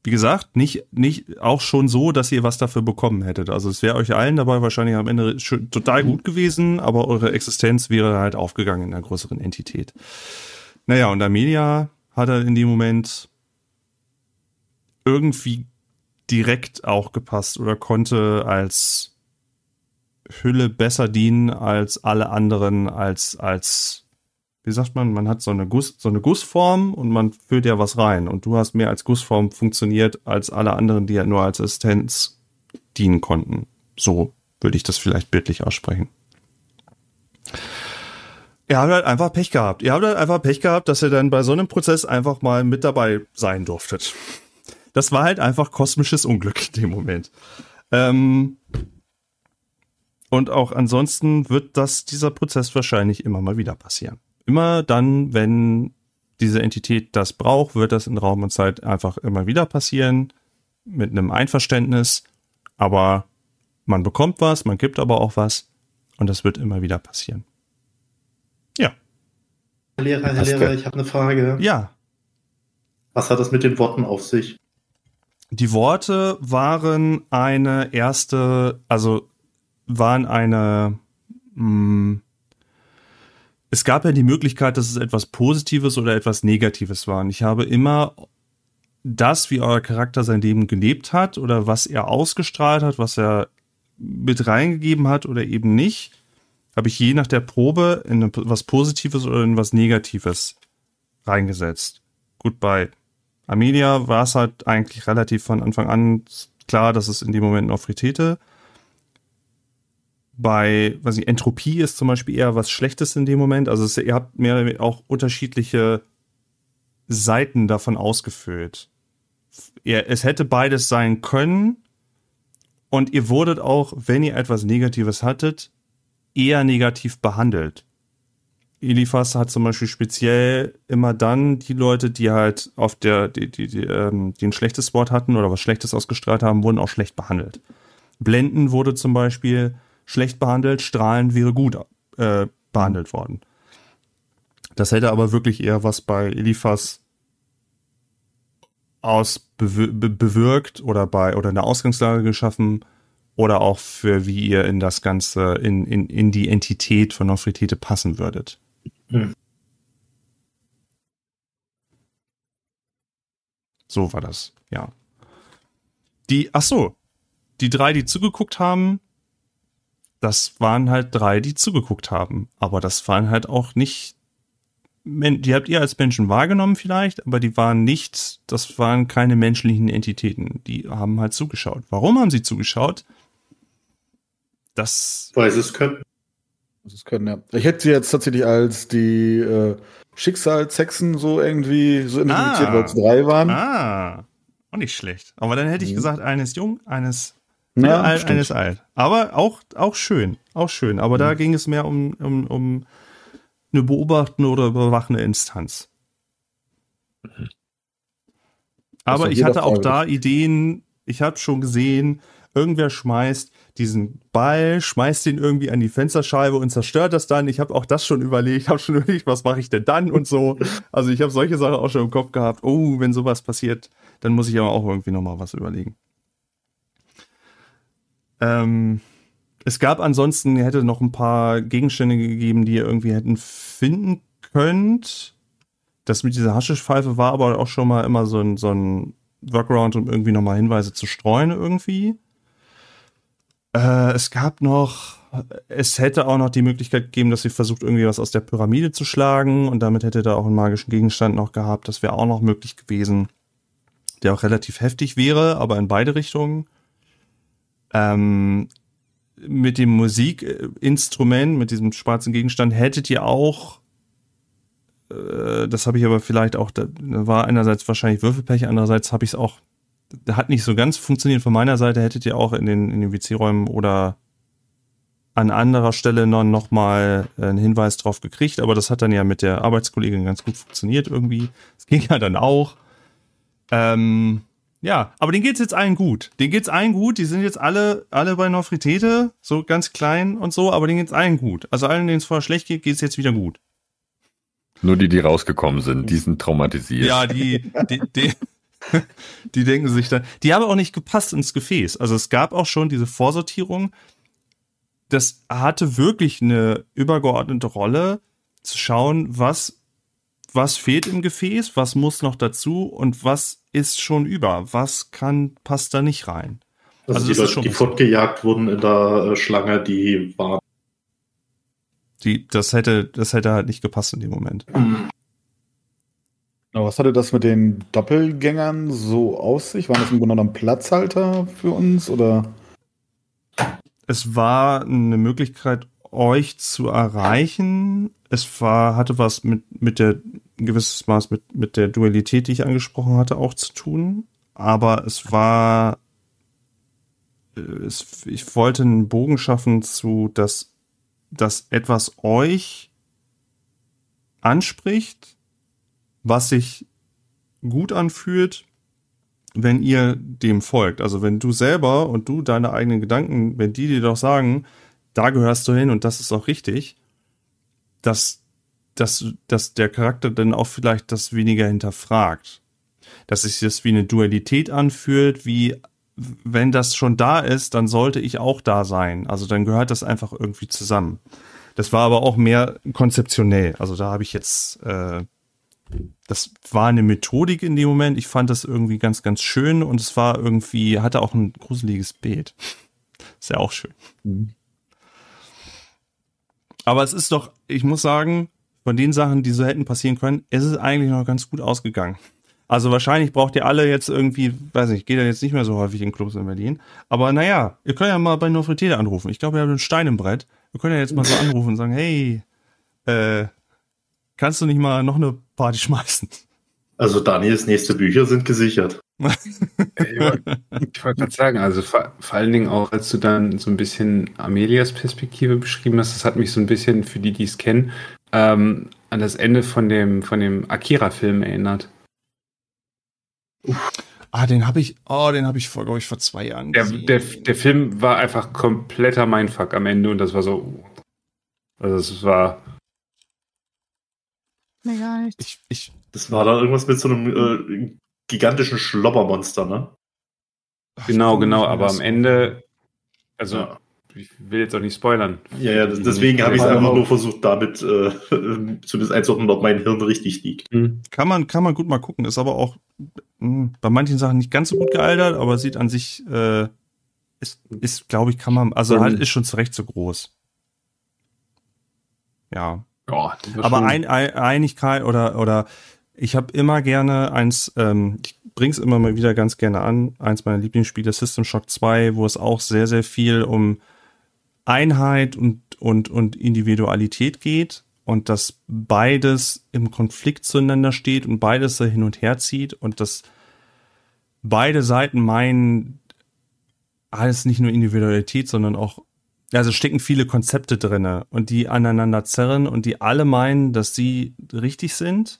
wie gesagt, nicht auch schon so, dass ihr was dafür bekommen hättet. Also es wäre euch allen dabei wahrscheinlich am Ende total gut gewesen, aber eure Existenz wäre halt aufgegangen in einer größeren Entität. Naja, und Amelia hat er in dem Moment irgendwie direkt auch gepasst oder konnte als Hülle besser dienen als alle anderen, als wie sagt man hat so eine Gussform und man füllt ja was rein. Und du hast mehr als Gussform funktioniert als alle anderen, die ja nur als Assistenz dienen konnten. So würde ich das vielleicht bildlich aussprechen. Ihr habt halt einfach Pech gehabt. Dass ihr dann bei so einem Prozess einfach mal mit dabei sein durftet. Das war halt einfach kosmisches Unglück in dem Moment. Und auch ansonsten wird dieser Prozess wahrscheinlich immer mal wieder passieren. Immer dann, wenn diese Entität das braucht, wird das in Raum und Zeit einfach immer wieder passieren, mit einem Einverständnis, aber man bekommt was, man gibt aber auch was und das wird immer wieder passieren. Ja. Herr Lehrer, ich habe eine Frage. Ja. Was hat das mit den Worten auf sich? Die Worte waren es gab ja die Möglichkeit, dass es etwas Positives oder etwas Negatives war. Und ich habe immer das, wie euer Charakter sein Leben gelebt hat oder was er ausgestrahlt hat, was er mit reingegeben hat oder eben nicht, habe ich je nach der Probe in was Positives oder in was Negatives reingesetzt. Gut, bei Amelia war es halt eigentlich relativ von Anfang an klar, dass es in dem Moment Nofretete. Bei, Entropie ist zum Beispiel eher was Schlechtes in dem Moment. Also ihr habt mehr oder weniger auch unterschiedliche Seiten davon ausgefüllt. Es hätte beides sein können und ihr wurdet auch, wenn ihr etwas Negatives hattet, eher negativ behandelt. Eliphas hat zum Beispiel speziell immer dann die Leute, die halt auf die ein schlechtes Wort hatten oder was Schlechtes ausgestrahlt haben, wurden auch schlecht behandelt. Blenden wurde zum Beispiel schlecht behandelt, Strahlen wäre gut behandelt worden. Das hätte aber wirklich eher was bei Eliphas bewirkt oder eine Ausgangslage geschaffen oder auch für wie ihr in das Ganze, in die Entität von Nofretete passen würdet. So war das, ja. Die 3, die zugeguckt haben, das waren halt 3, die zugeguckt haben. Aber das waren halt auch nicht, die habt ihr als Menschen wahrgenommen vielleicht, aber das waren keine menschlichen Entitäten. Die haben halt zugeschaut. Warum haben sie zugeschaut? Weil sie es können. Ja. Ich hätte sie jetzt tatsächlich als die Schicksalshexen so irgendwie so identifiziert, weil es 3 waren. Auch nicht schlecht. Aber dann hätte ich gesagt, eines jung, eines alt, eines alt. Aber auch schön. Aber da ging es mehr um eine beobachtende oder überwachende Instanz. Aber ich hatte auch da Ideen, ich habe schon gesehen, irgendwer schmeißt diesen Ball, schmeißt den irgendwie an die Fensterscheibe und zerstört das dann. Ich habe auch das schon überlegt, was mache ich denn dann und so. Also ich habe solche Sachen auch schon im Kopf gehabt. Oh, wenn sowas passiert, dann muss ich aber auch irgendwie nochmal was überlegen. Es gab ansonsten, hätte noch ein paar Gegenstände gegeben, die ihr irgendwie hätten finden könnt. Das mit dieser Haschischpfeife war aber auch schon mal immer so ein Workaround, um irgendwie nochmal Hinweise zu streuen irgendwie. Es hätte auch noch die Möglichkeit gegeben, dass sie versucht, irgendwie was aus der Pyramide zu schlagen und damit hätte da auch einen magischen Gegenstand noch gehabt. Das wäre auch noch möglich gewesen, der auch relativ heftig wäre, aber in beide Richtungen. Mit dem Musikinstrument, mit diesem schwarzen Gegenstand hättet ihr auch, das habe ich aber vielleicht auch, da war einerseits wahrscheinlich Würfelpech, andererseits habe ich es auch, hat nicht so ganz funktioniert von meiner Seite, hättet ihr auch in den WC-Räumen oder an anderer Stelle noch mal einen Hinweis drauf gekriegt, aber das hat dann ja mit der Arbeitskollegin ganz gut funktioniert irgendwie. Das ging ja dann auch. Ja, aber denen geht's jetzt allen gut. Die sind jetzt alle bei Nofretete, so ganz klein und so, aber denen geht's allen gut. Also allen, denen es vorher schlecht geht, geht's jetzt wieder gut. Nur die rausgekommen sind, die sind traumatisiert. Ja, Die denken sich dann, die haben auch nicht gepasst ins Gefäß. Also es gab auch schon diese Vorsortierung. Das hatte wirklich eine übergeordnete Rolle, zu schauen, was fehlt im Gefäß, was muss noch dazu und was ist schon über, passt da nicht rein. Also die Leute, die fortgejagt wurden in der Schlange, die waren. Das hätte halt nicht gepasst in dem Moment. Was hatte das mit den Doppelgängern so aus sich? Waren das im Grunde genommen Platzhalter für uns oder? Es war eine Möglichkeit, euch zu erreichen. Hatte was mit der gewisses Maß mit der Dualität, die ich angesprochen hatte, auch zu tun. Aber ich wollte einen Bogen schaffen zu, dass etwas euch anspricht, was sich gut anfühlt, wenn ihr dem folgt. Also wenn du selber und du deine eigenen Gedanken, wenn die dir doch sagen, da gehörst du hin und das ist auch richtig, dass der Charakter dann auch vielleicht das weniger hinterfragt. Dass sich das wie eine Dualität anfühlt, wie wenn das schon da ist, dann sollte ich auch da sein. Also dann gehört das einfach irgendwie zusammen. Das war aber auch mehr konzeptionell. Also da habe ich jetzt, das war eine Methodik in dem Moment. Ich fand das irgendwie ganz, ganz schön und es war irgendwie, hatte auch ein gruseliges Bild. Ist ja auch schön. Mhm. Aber es ist doch, ich muss sagen, von den Sachen, die so hätten passieren können, ist es eigentlich noch ganz gut ausgegangen. Also wahrscheinlich braucht ihr alle jetzt irgendwie, weiß nicht, geht ja jetzt nicht mehr so häufig in Clubs in Berlin. Aber naja, ihr könnt ja mal bei Nofretete anrufen. Ich glaube, ihr habt einen Stein im Brett. Wir können ja jetzt mal so anrufen und sagen, hey, kannst du nicht mal noch eine Party schmeißen? Also Daniels nächste Bücher sind gesichert. Ich wollte gerade sagen, also vor allen Dingen auch, als du dann so ein bisschen Amelias Perspektive beschrieben hast, das hat mich so ein bisschen, für die es kennen, an das Ende von dem Akira-Film erinnert. Den habe ich vor 2 Jahren gesehen. Der Film war einfach kompletter Mindfuck am Ende und das war so, also es war mir gar nichts. Das war dann irgendwas mit so einem gigantischen Schlobbermonster, ne? Genau, aber am Ende, also ja. Ich will jetzt auch nicht spoilern. Ja, deswegen habe ich es einfach nur versucht, damit zumindest einzuordnen, ob mein Hirn richtig liegt. Kann man gut mal gucken, ist aber auch bei manchen Sachen nicht ganz so gut gealtert, aber sieht an sich, ist glaube ich, kann man, also halt ist schon zu Recht so groß. Ja. Aber Einigkeit oder ich habe immer gerne ich bring's immer mal wieder ganz gerne an, eins meiner Lieblingsspiele, System Shock 2, wo es auch sehr, sehr viel um Einheit und Individualität geht und dass beides im Konflikt zueinander steht und beides so hin und her zieht und dass beide Seiten meinen, alles nicht nur Individualität, sondern auch, also stecken viele Konzepte drinne und die aneinander zerren und die alle meinen, dass sie richtig sind.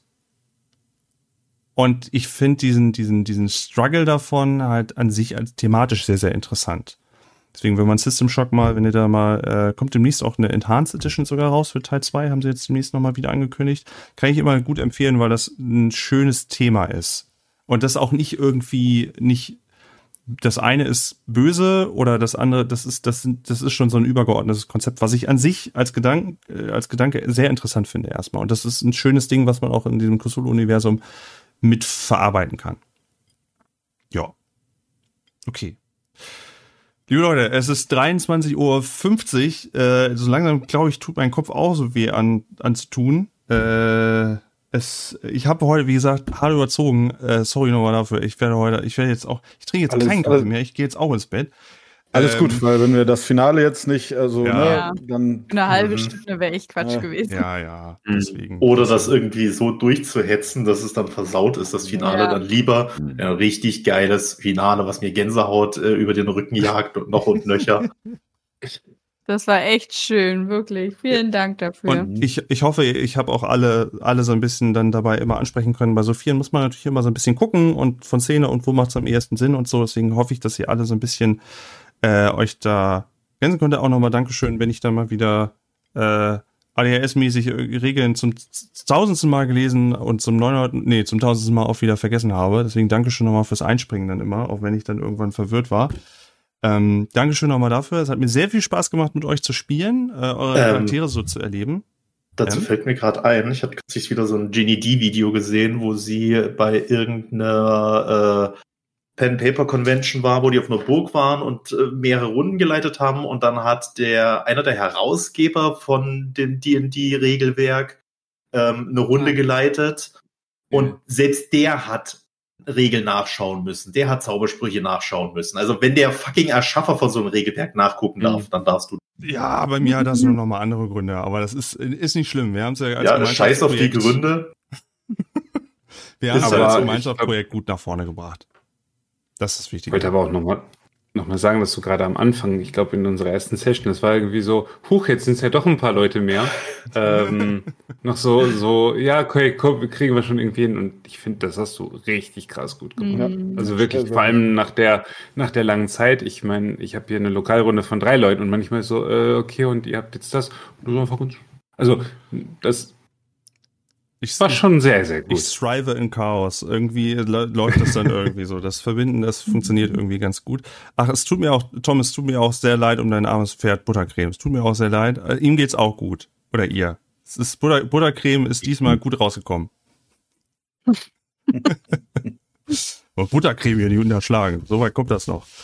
Und ich finde diesen Struggle davon halt an sich als thematisch sehr, sehr interessant. Deswegen, wenn man System Shock mal, wenn ihr da mal, kommt demnächst auch eine Enhanced Edition sogar raus für Teil 2, haben sie jetzt demnächst nochmal wieder angekündigt. Kann ich immer gut empfehlen, weil das ein schönes Thema ist. Und das auch nicht irgendwie, das eine ist böse oder das andere, das ist schon so ein übergeordnetes Konzept, was ich an sich als Gedanke sehr interessant finde erstmal. Und das ist ein schönes Ding, was man auch in diesem Cthulhu-Universum mit verarbeiten kann. Ja. Okay. Liebe Leute, es ist 23:50 Uhr. So langsam, glaube ich, tut mein Kopf auch so weh anzutun. Ich habe heute, wie gesagt, hart überzogen. Sorry nochmal dafür. Ich trinke jetzt keinen Kaffee mehr. Ich gehe jetzt auch ins Bett. Alles gut, weil wenn wir das Finale jetzt nicht, dann. Eine halbe Stunde wäre echt Quatsch gewesen. Ja, deswegen. Oder das irgendwie so durchzuhetzen, dass es dann versaut ist, das Finale. Dann lieber ein richtig geiles Finale, was mir Gänsehaut über den Rücken jagt und noch und nöcher. Das war echt schön, wirklich. Vielen Dank dafür. Und ich hoffe, ich habe auch alle so ein bisschen dann dabei immer ansprechen können. Bei so vielen muss man natürlich immer so ein bisschen gucken und von Szene und wo macht es am ehesten Sinn und so. Deswegen hoffe ich, dass ihr alle so ein bisschen euch da gänsen könnt. Auch nochmal Dankeschön, wenn ich dann mal wieder ADHS-mäßig Regeln zum 1000. Mal gelesen und zum 1000. Mal auch wieder vergessen habe. Deswegen Dankeschön nochmal fürs Einspringen dann immer, auch wenn ich dann irgendwann verwirrt war. Dankeschön nochmal dafür. Es hat mir sehr viel Spaß gemacht, mit euch zu spielen, eure Charaktere so zu erleben. Dazu fällt mir gerade ein, ich hatte kürzlich wieder so ein Ginny D-Video gesehen, wo sie bei irgendeiner Pen-Paper-Convention war, wo die auf einer Burg waren und mehrere Runden geleitet haben, und dann hat einer der Herausgeber von dem D&D-Regelwerk eine Runde geleitet, und selbst der hat Regeln nachschauen müssen, der hat Zaubersprüche nachschauen müssen. Also wenn der fucking Erschaffer von so einem Regelwerk nachgucken darf, dann darfst du. Ja, bei mir hat das nur noch mal andere Gründe, aber das ist nicht schlimm. Wir haben es ja als scheiß auf die Gründe. Wir haben es als Gemeinschaftsprojekt gut nach vorne gebracht. Das ist wichtig. Ich wollte aber auch noch mal sagen, dass du gerade am Anfang, ich glaube in unserer ersten Session, das war irgendwie so, jetzt sind es ja doch ein paar Leute mehr. Noch so, ja, okay, komm, kriegen wir schon irgendwie hin. Und ich finde, das hast du richtig krass gut gemacht. Also wirklich, vor allem nach der langen Zeit. Ich meine, ich habe hier eine Lokalrunde von 3 Leuten und manchmal so, okay, und ihr habt jetzt das. Und einfach gut. Also, das war schon sehr, sehr gut. Ich thrive in Chaos. Irgendwie läuft das dann irgendwie so. Das Verbinden, das funktioniert irgendwie ganz gut. Ach, Tom, es tut mir auch sehr leid um dein armes Pferd Buttercreme. Es tut mir auch sehr leid. Ihm geht's auch gut. Oder ihr. Buttercreme ist diesmal gut rausgekommen. Buttercreme hier nicht unterschlagen. So weit kommt das noch.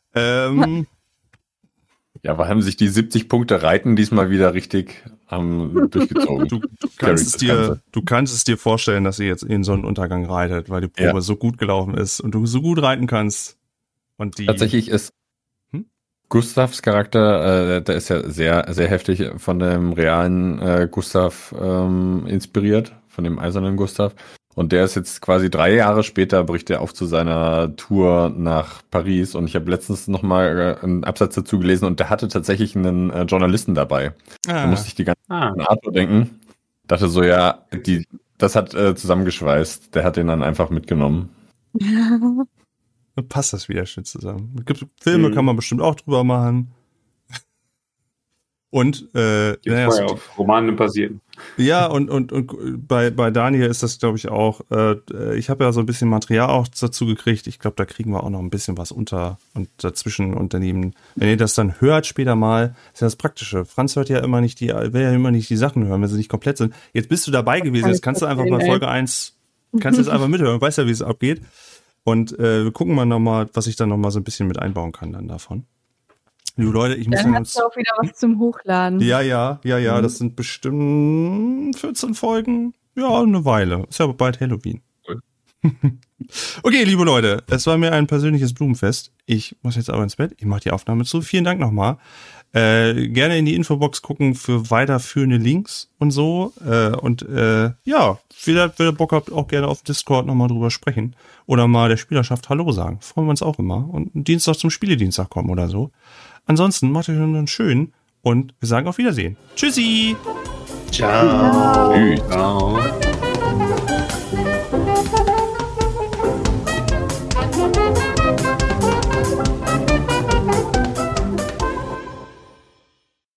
Ja, aber haben sich die 70 Punkte Reiten diesmal wieder richtig durchgezogen. Du kannst es dir vorstellen, dass ihr jetzt in Sonnenuntergang reitet, weil die Probe so gut gelaufen ist und du so gut reiten kannst. Und tatsächlich ist Gustavs Charakter, der ist ja sehr, sehr heftig von dem realen Gustav inspiriert, von dem eisernen Gustav. Und der ist jetzt quasi 3 Jahre später, bricht er auf zu seiner Tour nach Paris. Und ich habe letztens noch mal einen Absatz dazu gelesen und der hatte tatsächlich einen Journalisten dabei. Da musste ich die ganze Zeit an Arthur denken. Dachte so, ja, das hat zusammengeschweißt. Der hat den dann einfach mitgenommen. Dann passt das wieder schön zusammen. Es gibt Filme, kann man bestimmt auch drüber machen. Und vorher auf Romanen basieren. Ja, und bei Daniel ist das, glaube ich, auch, ich habe ja so ein bisschen Material auch dazu gekriegt. Ich glaube, da kriegen wir auch noch ein bisschen was unter und dazwischen unternehmen. Wenn ihr das dann hört später mal, ist ja das Praktische. Franz will ja immer nicht die Sachen hören, wenn sie nicht komplett sind. Jetzt bist du dabei gewesen, jetzt kannst du einfach mal Folge 1, kannst jetzt einfach mithören, weißt ja, wie es abgeht. Und wir gucken mal nochmal, was ich dann nochmal so ein bisschen mit einbauen kann dann davon. Liebe Leute, ich muss dann hast du auch wieder was zum Hochladen. Ja, das sind bestimmt 14 Folgen. Ja, eine Weile. Ist ja bald Halloween. Okay, liebe Leute, es war mir ein persönliches Blumenfest. Ich muss jetzt aber ins Bett. Ich mache die Aufnahme zu. Vielen Dank nochmal. Gerne in die Infobox gucken für weiterführende Links und so. Wer Bock habt, auch gerne auf Discord nochmal drüber sprechen. Oder mal der Spielerschaft Hallo sagen. Freuen wir uns auch immer. Und einen Dienstag zum Spieledienstag kommen oder so. Ansonsten macht euch einen schönen und wir sagen auf Wiedersehen. Tschüssi! Ciao! Ciao!